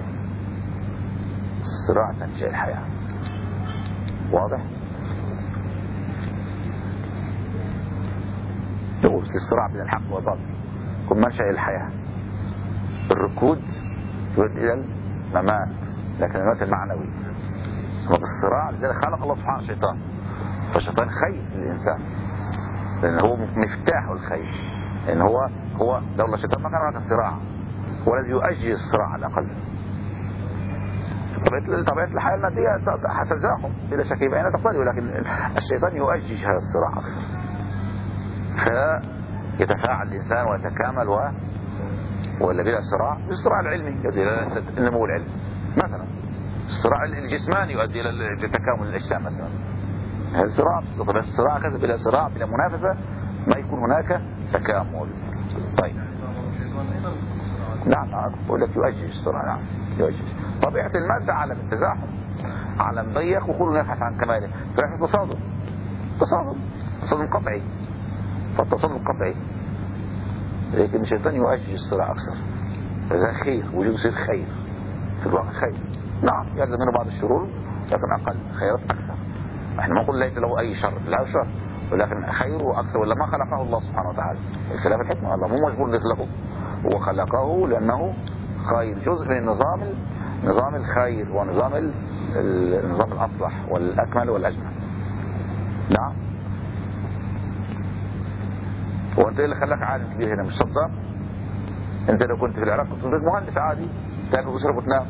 الصراع تنشأ الحياة. واضح؟ يقول الصراع بين الحق والباطل يكون منشأ الحياة. الركود يؤدي إلى الممات، لكن الممات المعنوي. وبالصراع لذلك خلق الله سبحانه الشيطان، فالشيطان خير للإنسان لأن هو مفتاح الخير، لأن هو هو دولة الشيطان ما كان هناك صراع، هو الذي يؤجج الصراع على الأقل. طبيعة طبيعة الحياة المادية تزاحم بلا شك بين تقتضي، ولكن الشيطان يؤجج هذا الصراع فيتفاعل الإنسان ويتكامل و ولا بلا صراع. الصراع العلمي يؤدي إلى النمو العلمي مثلا، الصراع الجسماني يؤدي إلى تكامل الأجسام مثلا. هذا صراع، بس الصراع كذا بلا صراع بلا منافسة ما يكون هناك تكامل. طيب نعم أقول لك يؤجج الصراع، نعم يؤجج. طبيعة المادة عالم التزاحم، عالم ضيق وكل يبحث عن كماله، فيحدث تصادم، تصادم تصادم قطعي، فالتصادم قطعي، لكن الشيطان يؤجج الصراع أكثر. هذا خير، وجود يصير خير في الواقع، خير نعم يلزم منه بعض الشرور لكن أقل، خيرات أكثر. احنا ما نقول ليس له أي شر، لا شر، ولكن خيره أكثر، ولا ما خلقه الله سبحانه وتعالى. الخلاف الحكمة، الله مو مجبور يخلقه، هو خلقه لأنه خير، جزء من النظام، نظام الخير ونظام النظام الأصلح والأكمل والأجمل. نعم. وانت اللي خلاك عالم كبير هنا مش صدام؟ انت لو كنت في العراق كنت مهندس عادي تاكل وتشرب وتنام.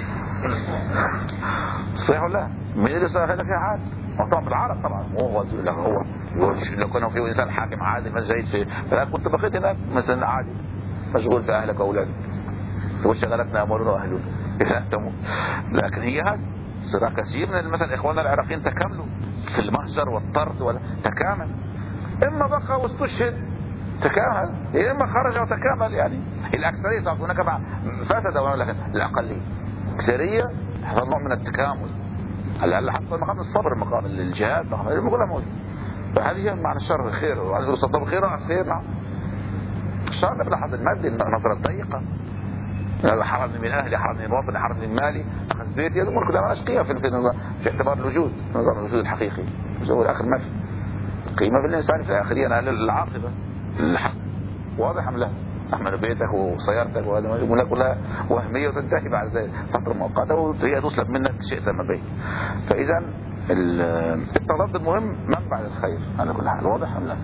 صحيح ولا لا؟ من اللي صار هذا فيها عادي؟ طبعا بالعرب طبعا، مو هو لا هو لو كان في انسان حاكم عادي ما زيد شيء، فانا كنت بقيت هناك مثلا عادي مشغول في اهلك واولادك وشغلتنا امورنا واهلنا فهمتم. لكن هي هذه صراع كثير من مثلا اخواننا العراقيين تكاملوا في المهجر والطرد ولا تكامل، اما بقى واستشهد تكامل، اما خرج وتكامل. يعني الاكثريه صارت هناك فسد، ولكن الاقليه الاكثريه حصل نوع من التكامل، على الاقل حصل مقام الصبر، مقام الجهاد، مقام كلها موجود. فهذه معنى الشر خير، وعايز يقول صدام خير راس خير. نعم الشر بلحظ المادي، النظره الضيقه، حرمني من اهلي، حرمني من وطني، حرمني من مالي، اخذ بيتي، هذه امور كلها اشقيه في في, في اعتبار الوجود، نظام الوجود الحقيقي، هو الاخر ما في قيمه في الانسان في الاخر، هي العاقبه الحق. واضح ام لا؟ احمل بيتك وسيارتك وهذه كلها وهميه وتنتهي بعد ذلك فتره مؤقته وهي تسلب منك شئت ما بين. فاذا التردد المهم منبع للخير على كل حال. واضح ام لا؟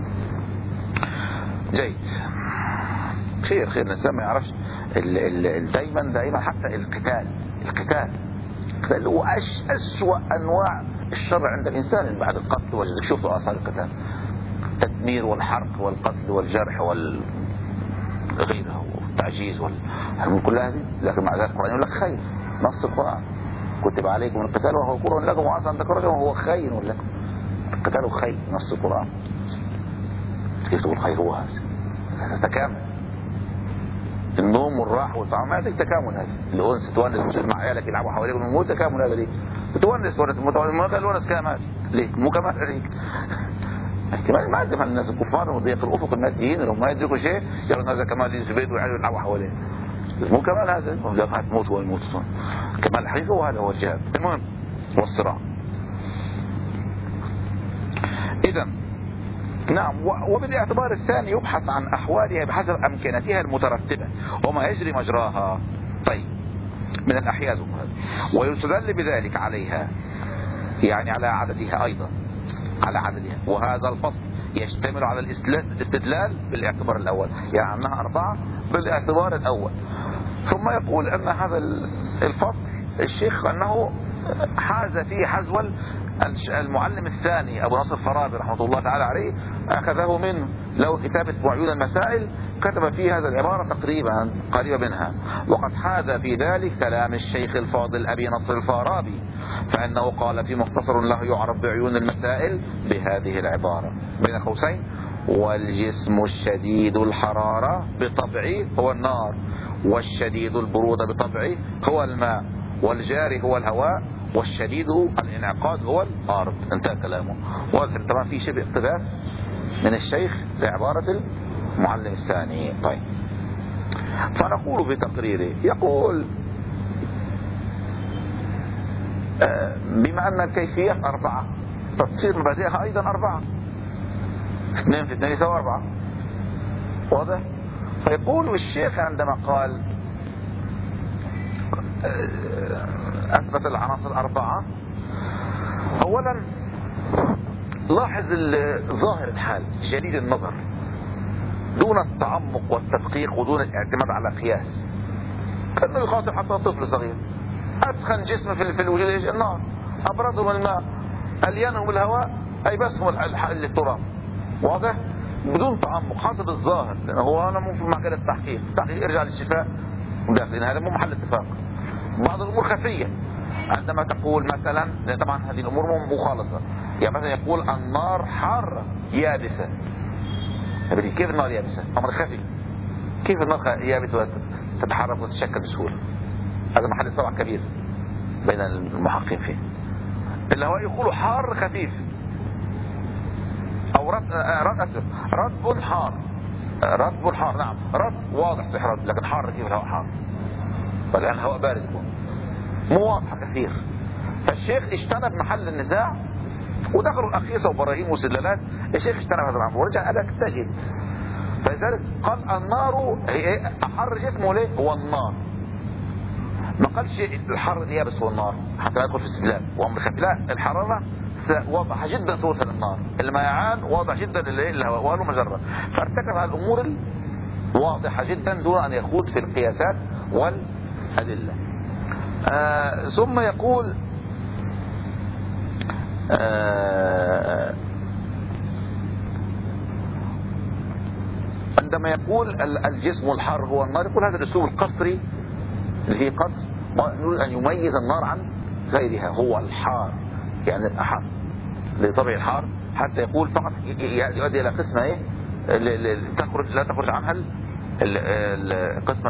جيد. خير خير الانسان ما يعرفش ال ال دايما دايما حتى القتال القتال القتال هو أسوأ انواع الشر عند الانسان بعد القتل والجرح. شوفوا اثار القتال، التدمير والحرق والقتل والجرح والغيره والتعجيز والحرب كلها هذه، لكن مع ذلك القرآن يقول لك خير. نص القرآن كتب عليكم القتال وهو كره لكم وعسى ان تكرهوا وهو خير لكم. القتال خير، نص القرآن. كيف تقول خير؟ هو هذا تكامل، النوم والراحه والطعام، هذا التكامل، هذا الانس تونس مع عيالك يلعبوا حواليك، مو تكامل هذا ليه؟ تونس ونس ما قال ونس كمان ليه مو كمان عليك احتمال ما عندهم الناس الكفار وضيق الافق الماديين لو ما يدركوا شيء يرون هذا كمال الزبيد ويعلوا يلعبوا حواليه مو كمال هذا لا تموت هو يموت كمال الحقيقه وهذا هو الجهاد. المهم والصراع. اذا نعم وبالاعتبار الثاني يبحث عن احوالها بحسب امكنتها المترتبه وما يجري مجراها طيب من الاحياء ويستدل بذلك عليها يعني على عددها ايضا على عددها. وهذا الفصل يشتمل على الاستدلال بالاعتبار الاول يعني انها اربعه بالاعتبار الاول. ثم يقول ان هذا الفصل الشيخ انه حاز فيه حزو المعلم الثاني ابو نصر الفارابي رحمه الله تعالى عليه اخذه منه له كتابه وعيون المسائل كتب فيه هذه العباره تقريبا قريبه منها. وقد حاز في ذلك كلام الشيخ الفاضل ابي نصر الفارابي فانه قال في مختصر له يعرف بعيون المسائل بهذه العباره بين قوسين والجسم الشديد الحراره بطبعه هو النار والشديد البروده بطبعه هو الماء والجاري هو الهواء والشديد الانعقاد هو الارض. انتهى كلامه. وهذا طبعا في شبه اقتباس من الشيخ لعباره المعلم الثاني. طيب فنقول في تقريره يقول بما ان الكيفيات اربعه فتصير مبادئها ايضا اربعه اثنين في اثنين يساوي اربعه واضح. فيقول الشيخ عندما قال اثبت العناصر الاربعه اولا لاحظ ظاهر الحال جديد النظر دون التعمق والتدقيق ودون الاعتماد على قياس كانه يخاطب حتى طفل صغير. ادخن جسم في الوجود النار ابرزهم الماء الينهم الهواء اي بس هو التراب واضح بدون تعمق حسب الظاهر لانه هو انا مو في مجال التحقيق التحقيق يرجع للشفاء لان هذا مو محل اتفاق. بعض الامور خفيه عندما تقول مثلا طبعا هذه الامور مو خالصه يعني مثلا يقول النار حاره يابسه كيف النار يابسه امر خفي كيف النار يابسه تتحرك وتتشكل بسهوله هذا محل صراع كبير بين المحققين فيه. الهواء يقول حار خفيف او رد رد رطب حار رطب حار نعم رطب واضح صحيح رطب لكن حار كيف الهواء حار فالان الهواء بارد يكون مو واضحه كثير. فالشيخ اجتنب محل النزاع ودخلوا الاخيصه وبراهين واستدلالات الشيخ اجتنب هذا الامر ورجع قال تجد فلذلك قال النار هي احر جسمه ليه هو النار ما قالش الحر اليابس هو النار حتى لا يدخل في استدلال وامر خفي لا الحراره واضحه جدا ثلث للنار الميعان واضح جدا للهواء وله مجره فارتكب على الامور واضحه جدا دون ان يخوض في القياسات والادله. آه ثم يقول آه عندما يقول الجسم الحار هو النار يقول هذا الاسلوب القصري اللي فيه قصر نريد ان يميز النار عن غيرها هو الحار يعني الأحر لطبع الحار حتى يقول فقط يؤدي الى قسمه ايه تخرج لا تخرج عنها القسمه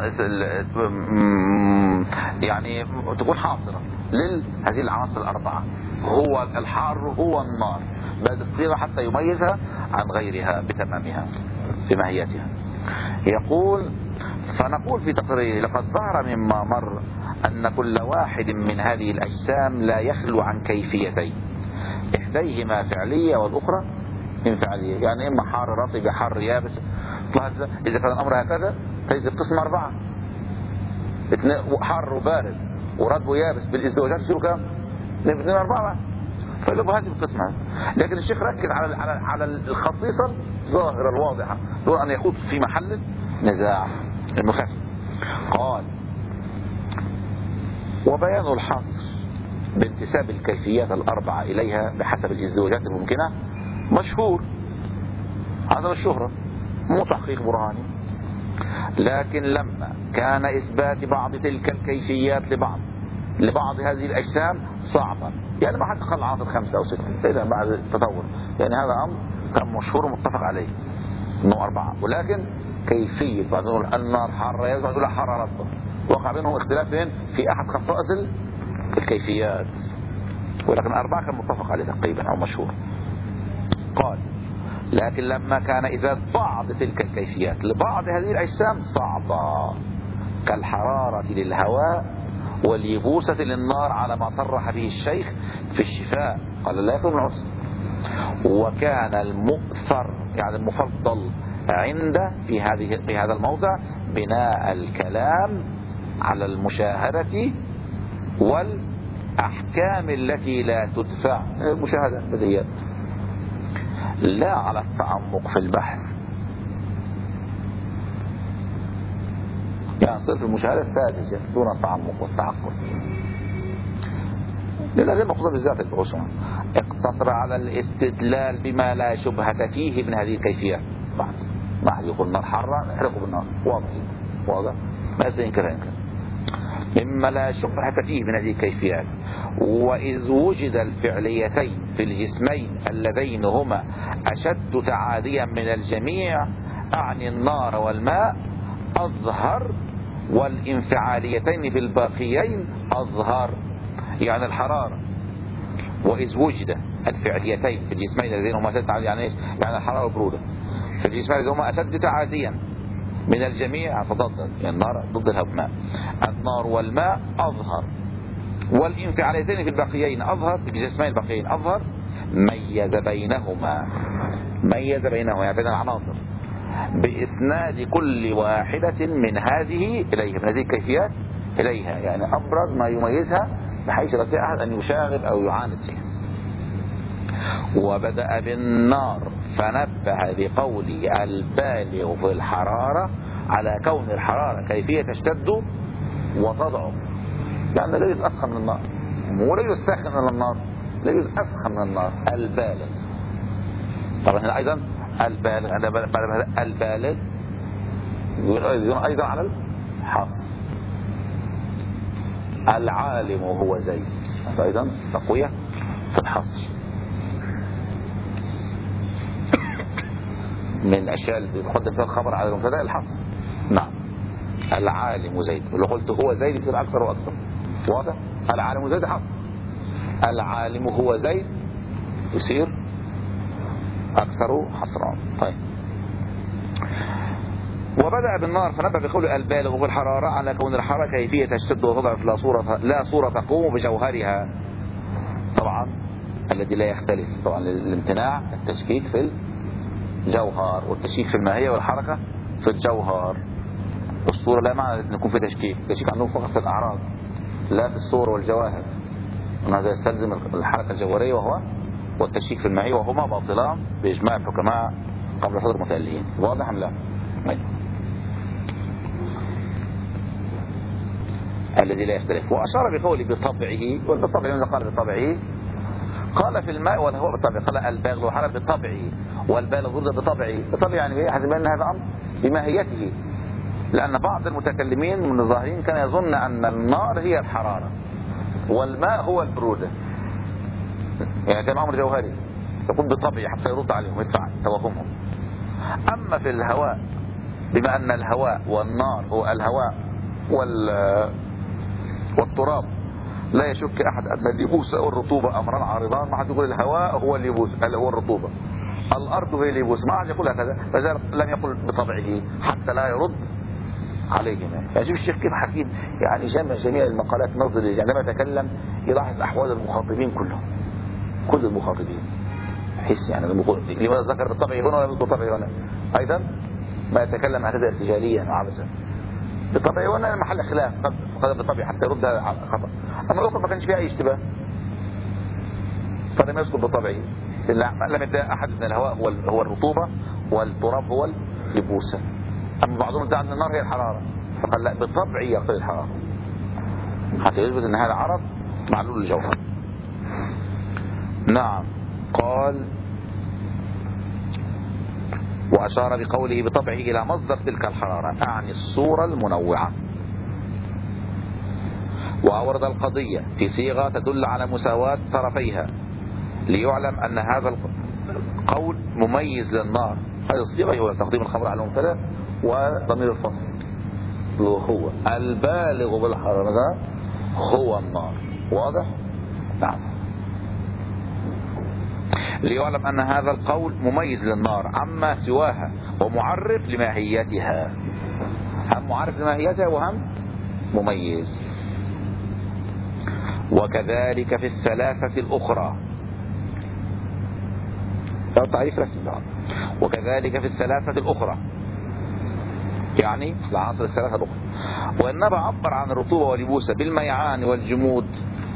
يعني تكون حاصره لهذه العناصر الاربعه هو الحار هو النار بعد الصيغه حتى يميزها عن غيرها بتمامها بماهيتها. يقول فنقول في تقريره لقد ظهر مما مر أن كل واحد من هذه الأجسام لا يخلو عن كيفيتين إحديهما فعلية والأخرى انفعالية يعني إما حار رطب حار يابس. إذا كان الأمر هكذا تجد القسم أربعة حار وبارد ورطب ويابس بالازدواجات يصيروا كام؟ اثنين أربعة فيلقوا هذه القسمة. لكن الشيخ ركز على على على الخصيصة الظاهرة الواضحة دون أن يخوض في محل نزاع المخالف. قال وبيان الحصر بانتساب الكيفيات الأربعة إليها بحسب الازدواجات الممكنة مشهور هذا الشهرة مو تحقيق برهاني. لكن لما كان إثبات بعض تلك الكيفيات لبعض لبعض هذه الأجسام صعبا يعني ما حد خل عناصر خمسة أو ستة إذا بعد التطور يعني هذا أمر كان مشهور ومتفق عليه إنه أربعة ولكن كيفية بعض يقول النار حارة يزعل يقول حرارة وقع بينهم اختلاف في أحد خصائص الكيفيات ولكن أربعة كان متفق عليه تقريبا أو مشهور. قال لكن لما كان إذا بعض تلك الكيفيات لبعض هذه الأجسام صعبة كالحرارة للهواء واليبوسة للنار على ما صرح به الشيخ في الشفاء قال لا يكون العسر، وكان المؤثر يعني المفضل عنده في هذه في هذا الموضع بناء الكلام على المشاهدة والأحكام التي لا تدفع، المشاهدة بديهيات، لا على التعمق في البحث. يعني صرف المشاهدة الساذجة دون التعمق والتعقل، لأن هذه مقصود بالذات البحوث. اقتصر على الاستدلال بما لا شبهة فيه من هذه الكيفيات. بعد ما أحد يقول النار حارة نحرقه بالنار، واضح واضح ما سينكر ينكر. مما لا شبهة فيه من هذه الكيفيات. وإذ وجد الفعليتين في الجسمين اللذين هما أشد تعاديا من الجميع أعني النار والماء أظهر، والانفعاليتين في الباقيين أظهر، يعني الحرارة. وإذ وجد الفعليتين في الجسمين الذين هما أشد تعاديا يعني إيش؟ يعني الحرارة والبرودة في الجسمين الذين هما أشد تعاديا من الجميع تضاد، يعني النار ضد الهواء، النار والماء أظهر، والانفعاليتين في الباقيين أظهر، في الجسمين الباقيين أظهر، ميز بينهما ميز بينهما يعني بين العناصر بإسناد كل واحدة من هذه إليها، من هذه الكيفيات إليها، يعني أبرز ما يميزها بحيث لا يستطيع أحد أن يشاغب أو يعاند فيها. وبدأ بالنار فنبه بقوله البالغ في الحرارة على كون الحرارة كيفية تشتد وتضعف، يعني لا يوجد أسخن من النار ولا يوجد ساخن من النار، لا يوجد أسخن من النار، البالغ. طبعا هنا أيضا البالغ البالغ يقول أيضا على الحصر. العالم هو زيد أيضا تقوية في الحصر. من الأشياء اللي تقدم فيها الخبر على المبتدا الحصر. نعم العالم زيد، ولو قلت هو زيد يصير أكثر وأكثر، واضح؟ العالم زيد حصر، العالم هو زيد يصير أكثر حصرا. طيب وبدأ بالنار فنبه بقول البالغ بالحرارة على كون الحرارة كيفية تشتد وتضعف لا صورة لا صورة تقوم بجوهرها. طبعا الذي لا يختلف طبعا الامتناع التشكيك في الجوهر والتشكيك في الماهية والحركة في الجوهر. الصورة لا معنى أن يكون في تشكيك، التشكيك عندهم فقط في الأعراض لا في الصور والجواهر، هذا يستلزم الحركة الجوهرية وهو والتشكيك في الماهية، وهما باطلان بإجماع الحكماء قبل حضور المتألهين. واضح أم لا؟ الذي لا يختلف. وأشار بقوله بطبعه، والبطبع إذا قال بطبعه قال في الماء والهواء بالطبع، قال البالغ وحرم بطبعه والبالغ ضد بطبعه. بطبع يعني ايه؟ حسب ان هذا امر بماهيته، لان بعض المتكلمين من الظاهرين كان يظن ان النار هي الحرارة والماء هو البرودة، يعني كان امر جوهري يقول بطبعه حتى يرد عليهم ويدفع توهمهم. اما في الهواء بما ان الهواء والنار هو الهواء وال والتراب لا يشك أحد أن اليبوس والرطوبة أمران عارضان، ما حد يقول الهواء هو اليبوس هو الرطوبة، الأرض هي اليبوس، ما حد يقول هكذا، فلذلك لم يقل بطبعه حتى لا يرد عليهما. يعني شوف الشيخ كيف حكيم، يعني جمع جميع المقالات نظري، عندما يتكلم يلاحظ أحوال المخاطبين كلهم، كل المخاطبين حس يعني لماذا ذكر بالطبع هنا ولا بالطبع هنا. أيضا ما يتكلم هكذا ارتجاليا وعبثا، بالطبع هنا محل خلاف، قد بالطبع حتى يرد على خطأ. أما الأخرى ما كانش فيها أي اشتباه فلم يذكر بطبعه، لم يدعي أحد من الهواء هو هو الرطوبة والتراب هو اليبوسة. أما بعضهم ادعى أن النار هي الحرارة فقال لا بالطبع يقتضي الحرارة، حتى يثبت أن هذا عرض معلول الجوهر. نعم قال وأشار بقوله بطبعه إلى مصدر تلك الحرارة أعني الصورة المنوعة، وأورد القضية في صيغة تدل على مساواة طرفيها ليعلم أن هذا القول مميز للنار. هذه الصيغة هو تقديم الخبر على المبتدا وضمير الفصل، هو البالغ بالحرارة هو النار. واضح؟ نعم. ليعلم أن هذا القول مميز للنار عما سواها ومعرف لماهيتها. هم معرف لماهيتها وهم مميز. وكذلك في الثلاثة الأخرى، تعريف رسمي. وكذلك في الثلاثة الأخرى يعني العناصر الثلاثة الأخرى. وإنما عبر عن الرطوبة واليبوسة بالميعان والجمود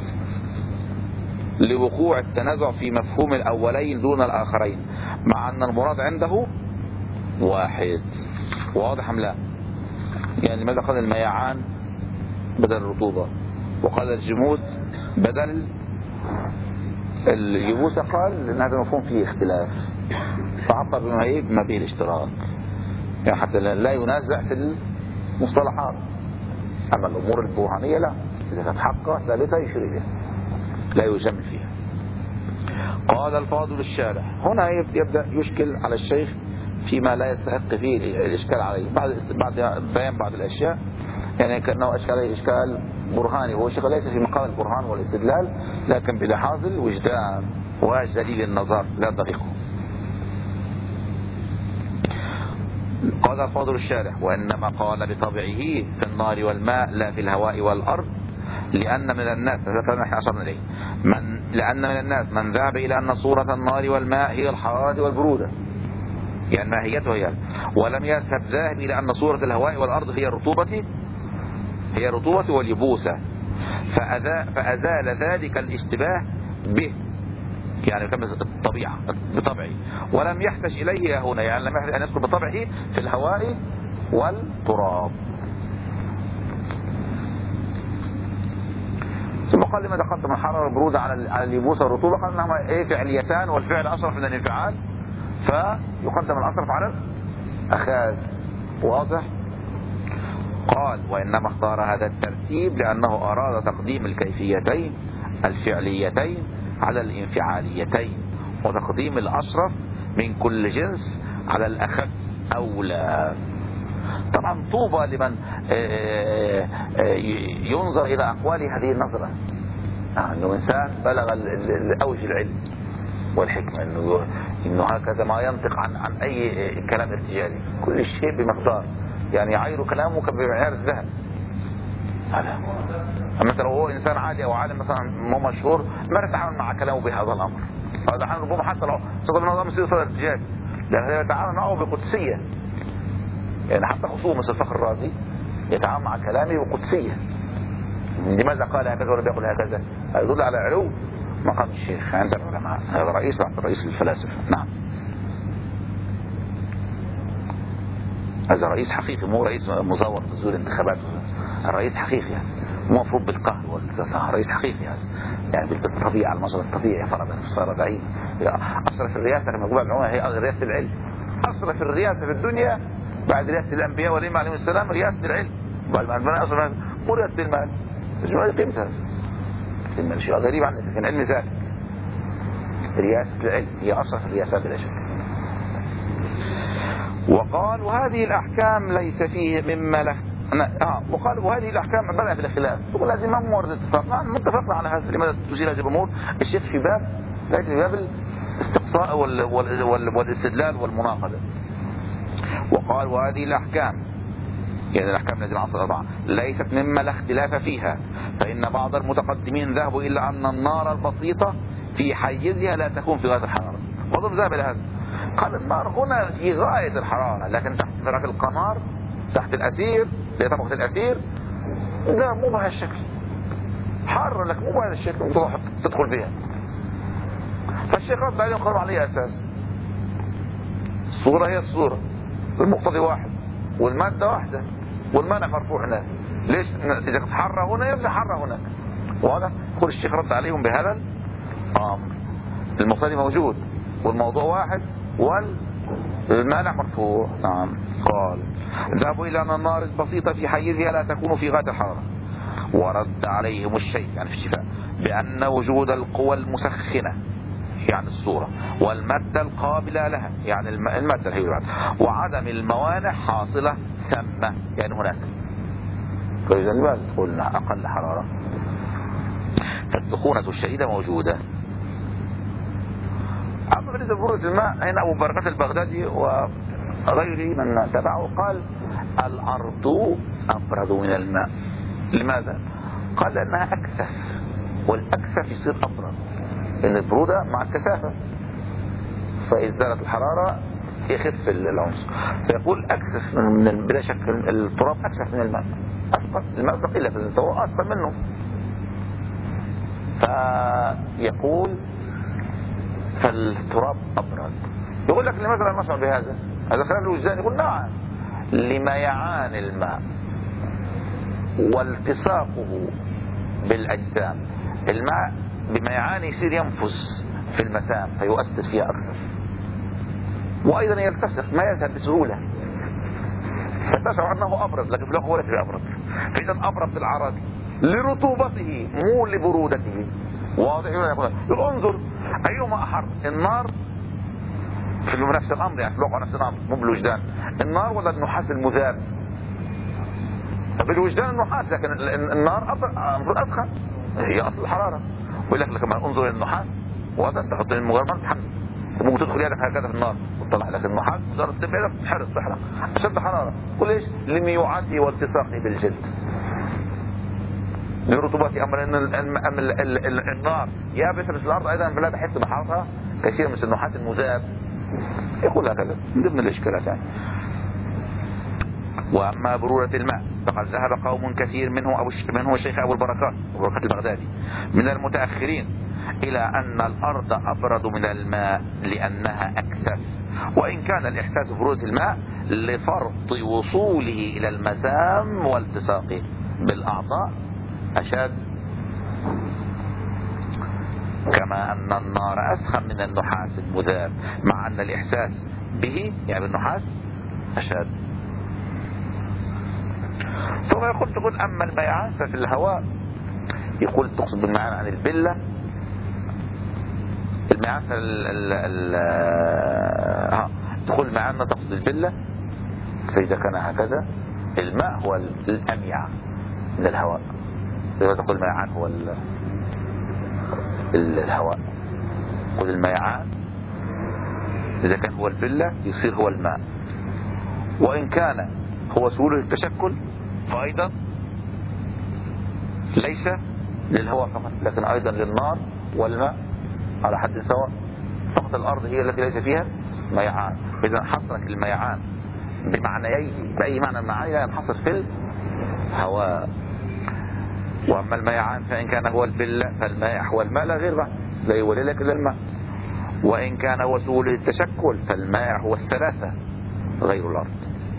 لوقوع التنازع في مفهوم الأولين دون الآخرين، مع أن المراد عنده واحد. واضح أم لا؟ يعني لماذا قال الميعان بدل الرطوبة وقال الجمود بدل اليبوسة؟ قال لأن هذا المفهوم فيه اختلاف، فعبر بما ايه بما به الاشتراك، يعني حتى لا ينازع في المصطلحات. أما الأمور البرهانية لا، إذا كانت حقة ثابتة يشير إليها لا يجمل فيها. قال الفاضل الشارح. هنا يبدأ يشكل على الشيخ فيما لا يستحق فيه الإشكال عليه بعد بعد بيان بعض الأشياء، يعني كأنه أشكال عليه إشكال برهاني، وهو شيء ليس في مقام البرهان والاستدلال، لكن بلحاظ الوجدان ودليل النظر لا طريقه. قال الفاضل الشارح: وإنما قال بطبعه في النار والماء لا في الهواء والأرض، لأن من الناس من لأن من الناس من ذهب إلى أن صورة النار والماء هي الحرارة والبرودة، يعني ماهيته هي، ولم يذهب ذاهب إلى أن صورة الهواء والأرض هي الرطوبة هي الرطوبة واليبوسة، فأزال ذلك الاشتباه به، يعني كما الطبيعة بطبعه، ولم يحتج إليه هنا، يعني لم يحتج أن يذكر بطبعه في الهواء والتراب. ثم قال لما تقدم الحرارة والبرودة على اليبوسة والرطوبة، قال انهما ايه فعليتان، والفعل أشرف من الانفعال، فيقدم الأشرف على الأخاذ. واضح؟ قال: وإنما اختار هذا الترتيب لأنه أراد تقديم الكيفيتين الفعليتين على الانفعاليتين، وتقديم الأشرف من كل جنس على الأخف أولى. طبعا طوبى لمن ينظر إلى أقوال هذه النظرة، أنه إنسان بلغ أوج العلم والحكمة، إنه إنه هكذا ما ينطق عن عن أي كلام ارتجالي، كل شيء بمقدار، يعني يعاير كلامه بمعيار الذهب. هذا مثلا هو إنسان عادي أو عالم مثلا مو مشهور، ما نتعامل مع كلامه بهذا الأمر. هذا حين ربما حتى لو صدق من هذا مسير صدر ارتجالي، لأنه يتعامل معه بقدسية، يعني حتى خصوم مثل الفخر الرازي يتعامل مع كلامه بقدسية. لماذا قال هكذا ولا بيقول هكذا؟ يدل على علو مقام الشيخ عند العلماء. هذا رئيس بعد رئيس الفلاسفة. نعم، هذا رئيس حقيقي، مو رئيس مزور تزور انتخابات، الرئيس حقيقي يعني. مو مفروض بالقهر والزفاء، رئيس حقيقي يعني بالطبيعة، المصدر الطبيعي فرضا صار دعيم. أشرف الرئاسة كما يقول العلماء هي رئاسة العلم. أشرف الرئاسة في الدنيا بعد رئاسة الأنبياء والأئمة عليهم السلام رئاسة العلم. بعد ما أنبنا أصلا مو رئاسة المال، مش ما قيمتها المال شيء غريب عنك، لكن علم ذلك رئاسة العلم هي أشرف الرئاسات بلا شك. وقال: وهذه الأحكام ليس فيه مما له آه وقال وهذه الأحكام بدأ في الخلاف، تقول لازم ما مورد اتفاق. نعم متفقنا على هذا. لماذا تزيل هذه الأمور؟ الشيخ في باب ليس في باب الاستقصاء وال... وال... وال... والاستدلال والمناقضة. وقال: وهذه الأحكام، يعني الأحكام التي نعصر أربعة، ليست مما لا اختلاف فيها، فإن بعض المتقدمين ذهبوا إلى أن النار البسيطة في حيزها لا تكون في غاية الحرارة، وضم ذهب إلى هذا. قال النار هنا في غاية الحرارة، لكن تحت درجة القمر تحت الأثير لطبقة الأثير لا مو بهالشكل، حار لك مو بهذا الشكل تدخل فيها. فالشيخ رد عليهم قالوا عليها أساس الصورة هي الصورة، المقتضي واحد والمادة واحدة والمانع مرفوع هناك، ليش إذا تحرى هنا يبدأ حرى هناك. وهذا يقول الشيخ رد عليهم بهذا الأمر، المقتضي موجود والموضوع واحد والمانع مرفوع. نعم. قال: ذهبوا إلى أن النار البسيطة في حيزها لا تكون في غاية الحرارة، ورد عليهم الشيخ يعني في الشفاء بأن وجود القوى المسخنة يعني الصورة والمادة القابلة لها يعني المادة الهيئة وعدم الموانع حاصلة ثم يعني هناك، فإذا لماذا قلنا أقل حرارة؟ فالسخونة الشديدة موجودة، أما بالنسبة لبرودة الماء هنا أبو بركات البغدادي وغيره من تبعه قال الأرض أبرد من الماء. لماذا؟ قال لأنها أكثف، والأكثف يصير أبرد، لأن البرودة مع الكثافة، فإذا زادت الحرارة يخف العنصر، فيقول أكثف من بلا شك التراب أكثف من الماء، أثقل. الماء ثقيل لكن التراب أثقل منه، فيقول فالتراب أبرد. يقول لك لماذا لا نشعر بهذا؟ هذا كلام الوجدان. يقول نعم، لميعان الماء والتصاقه بالأجسام. الماء بميعان يصير ينفس في المسام فيؤثر فيها أكثر، وأيضا يلتصق ما يذهب بسهولة، فتشعر أنه أبرد لكن بالواقع هو ليس أبرد. فإذا أبرد بالعرض لرطوبته مو لبرودته. واضح؟ يقول انظر أيهما أحر، النار في نفس الأمر، يعني في الواقع نفس الأمر مو بالوجدان، النار ولا النحاس المذاب؟ بالوجدان النحاس، لكن النار أدخل، هي أصل الحرارة. ويقول لك لما انظر النحاس وهذا تحط المجرد تحمل، ممكن تدخل يدك هكذا في النار وتطلع لك النحاس مجرد تبعدك تحرق تحرق أشد حرارة. قل إيش؟ لميوعته والتصاقه بالجلد لرطوبة أمر أن النار يابسة مثل الأرض أيضا فلا تحس بحرارتها كثير مثل النحاس المذاب. يقول هكذا من ضمن الإشكالات يعني. وأما برودة الماء فقد ذهب قوم كثير منه أبو منه الشيخ أبو البركات أبو البركات البغدادي من المتأخرين إلى أن الأرض أبرد من الماء لأنها أكثف، وإن كان الإحساس ببرودة الماء لفرط وصوله إلى المسام والتصاقه بالأعضاء أشد، كما أن النار أسخن من النحاس المذاب مع أن الإحساس به يعني بالنحاس أشد. ثم يقول تقول أما الميعان ففي الهواء، يقول تقصد بالميعان عن البلة. الميعان ال ال ال ها تقول الميعان تقصد البلة، فإذا كان هكذا الماء هو الأميع من الهواء، إذا تقول الميعان هو ال ال الهواء، قل الميعان إذا كان هو البلة يصير هو الماء، وإن كان هو سهولة التشكل فأيضا ليس للهواء فقط لكن أيضا للنار والماء على حد سواء، فقط الأرض هي التي ليس فيها ميعان. إذا حصرك الميعان بمعنييه بأي معنى المعاني لا ينحصر في الهواء. وأما الميعان فإن كان هو البلة فالماء هو الماء لا غير بعد، لا يولي لك إلا الماء. وإن كان هو سهولة التشكل فالماء هو الثلاثة غير الأرض.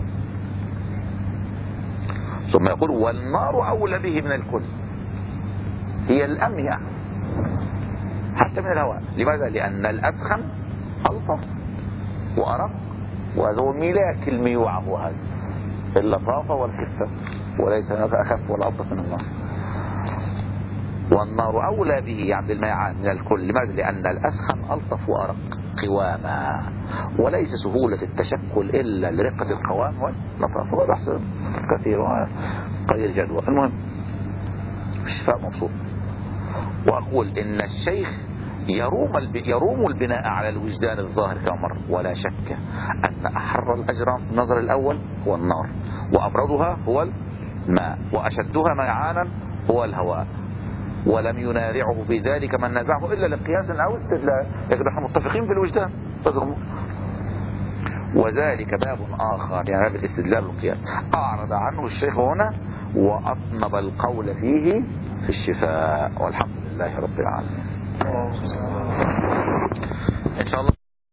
ثم يقول والنار أولى به من الكل، هي الأميع حتى من الهواء. لماذا؟ لأن الأسخن ألطف وأرق، وهذا هو ملاك الميوعة، هو هذا اللطافة والخفة، وليس هناك أخف ولا ألطف من النار. والنار أولى به يعني الميعان من الكل. لماذا؟ لأن الأسخن ألطف وأرق قواما، وليس سهولة التشكل إلا لرقة القوام واللطافة والأحسن كثير وقليل جدوى. المهم الشفاء مبسوط. وأقول إن الشيخ يروم يروم البناء على الوجدان الظاهر كما مر، ولا شك أن أحر الأجرام في النظر الأول هو النار، وأبردها هو الماء، وأشدها ميعانا هو الهواء، ولم ينازعه في ذلك من نازعه إلا لقياس أو استدلال، لكن نحن متفقين في الوجدان. وذلك باب آخر يعني باب الاستدلال والقياس أعرض عنه الشيخ هنا وأطنب القول فيه في الشفاء، والحمد لله رب العالمين.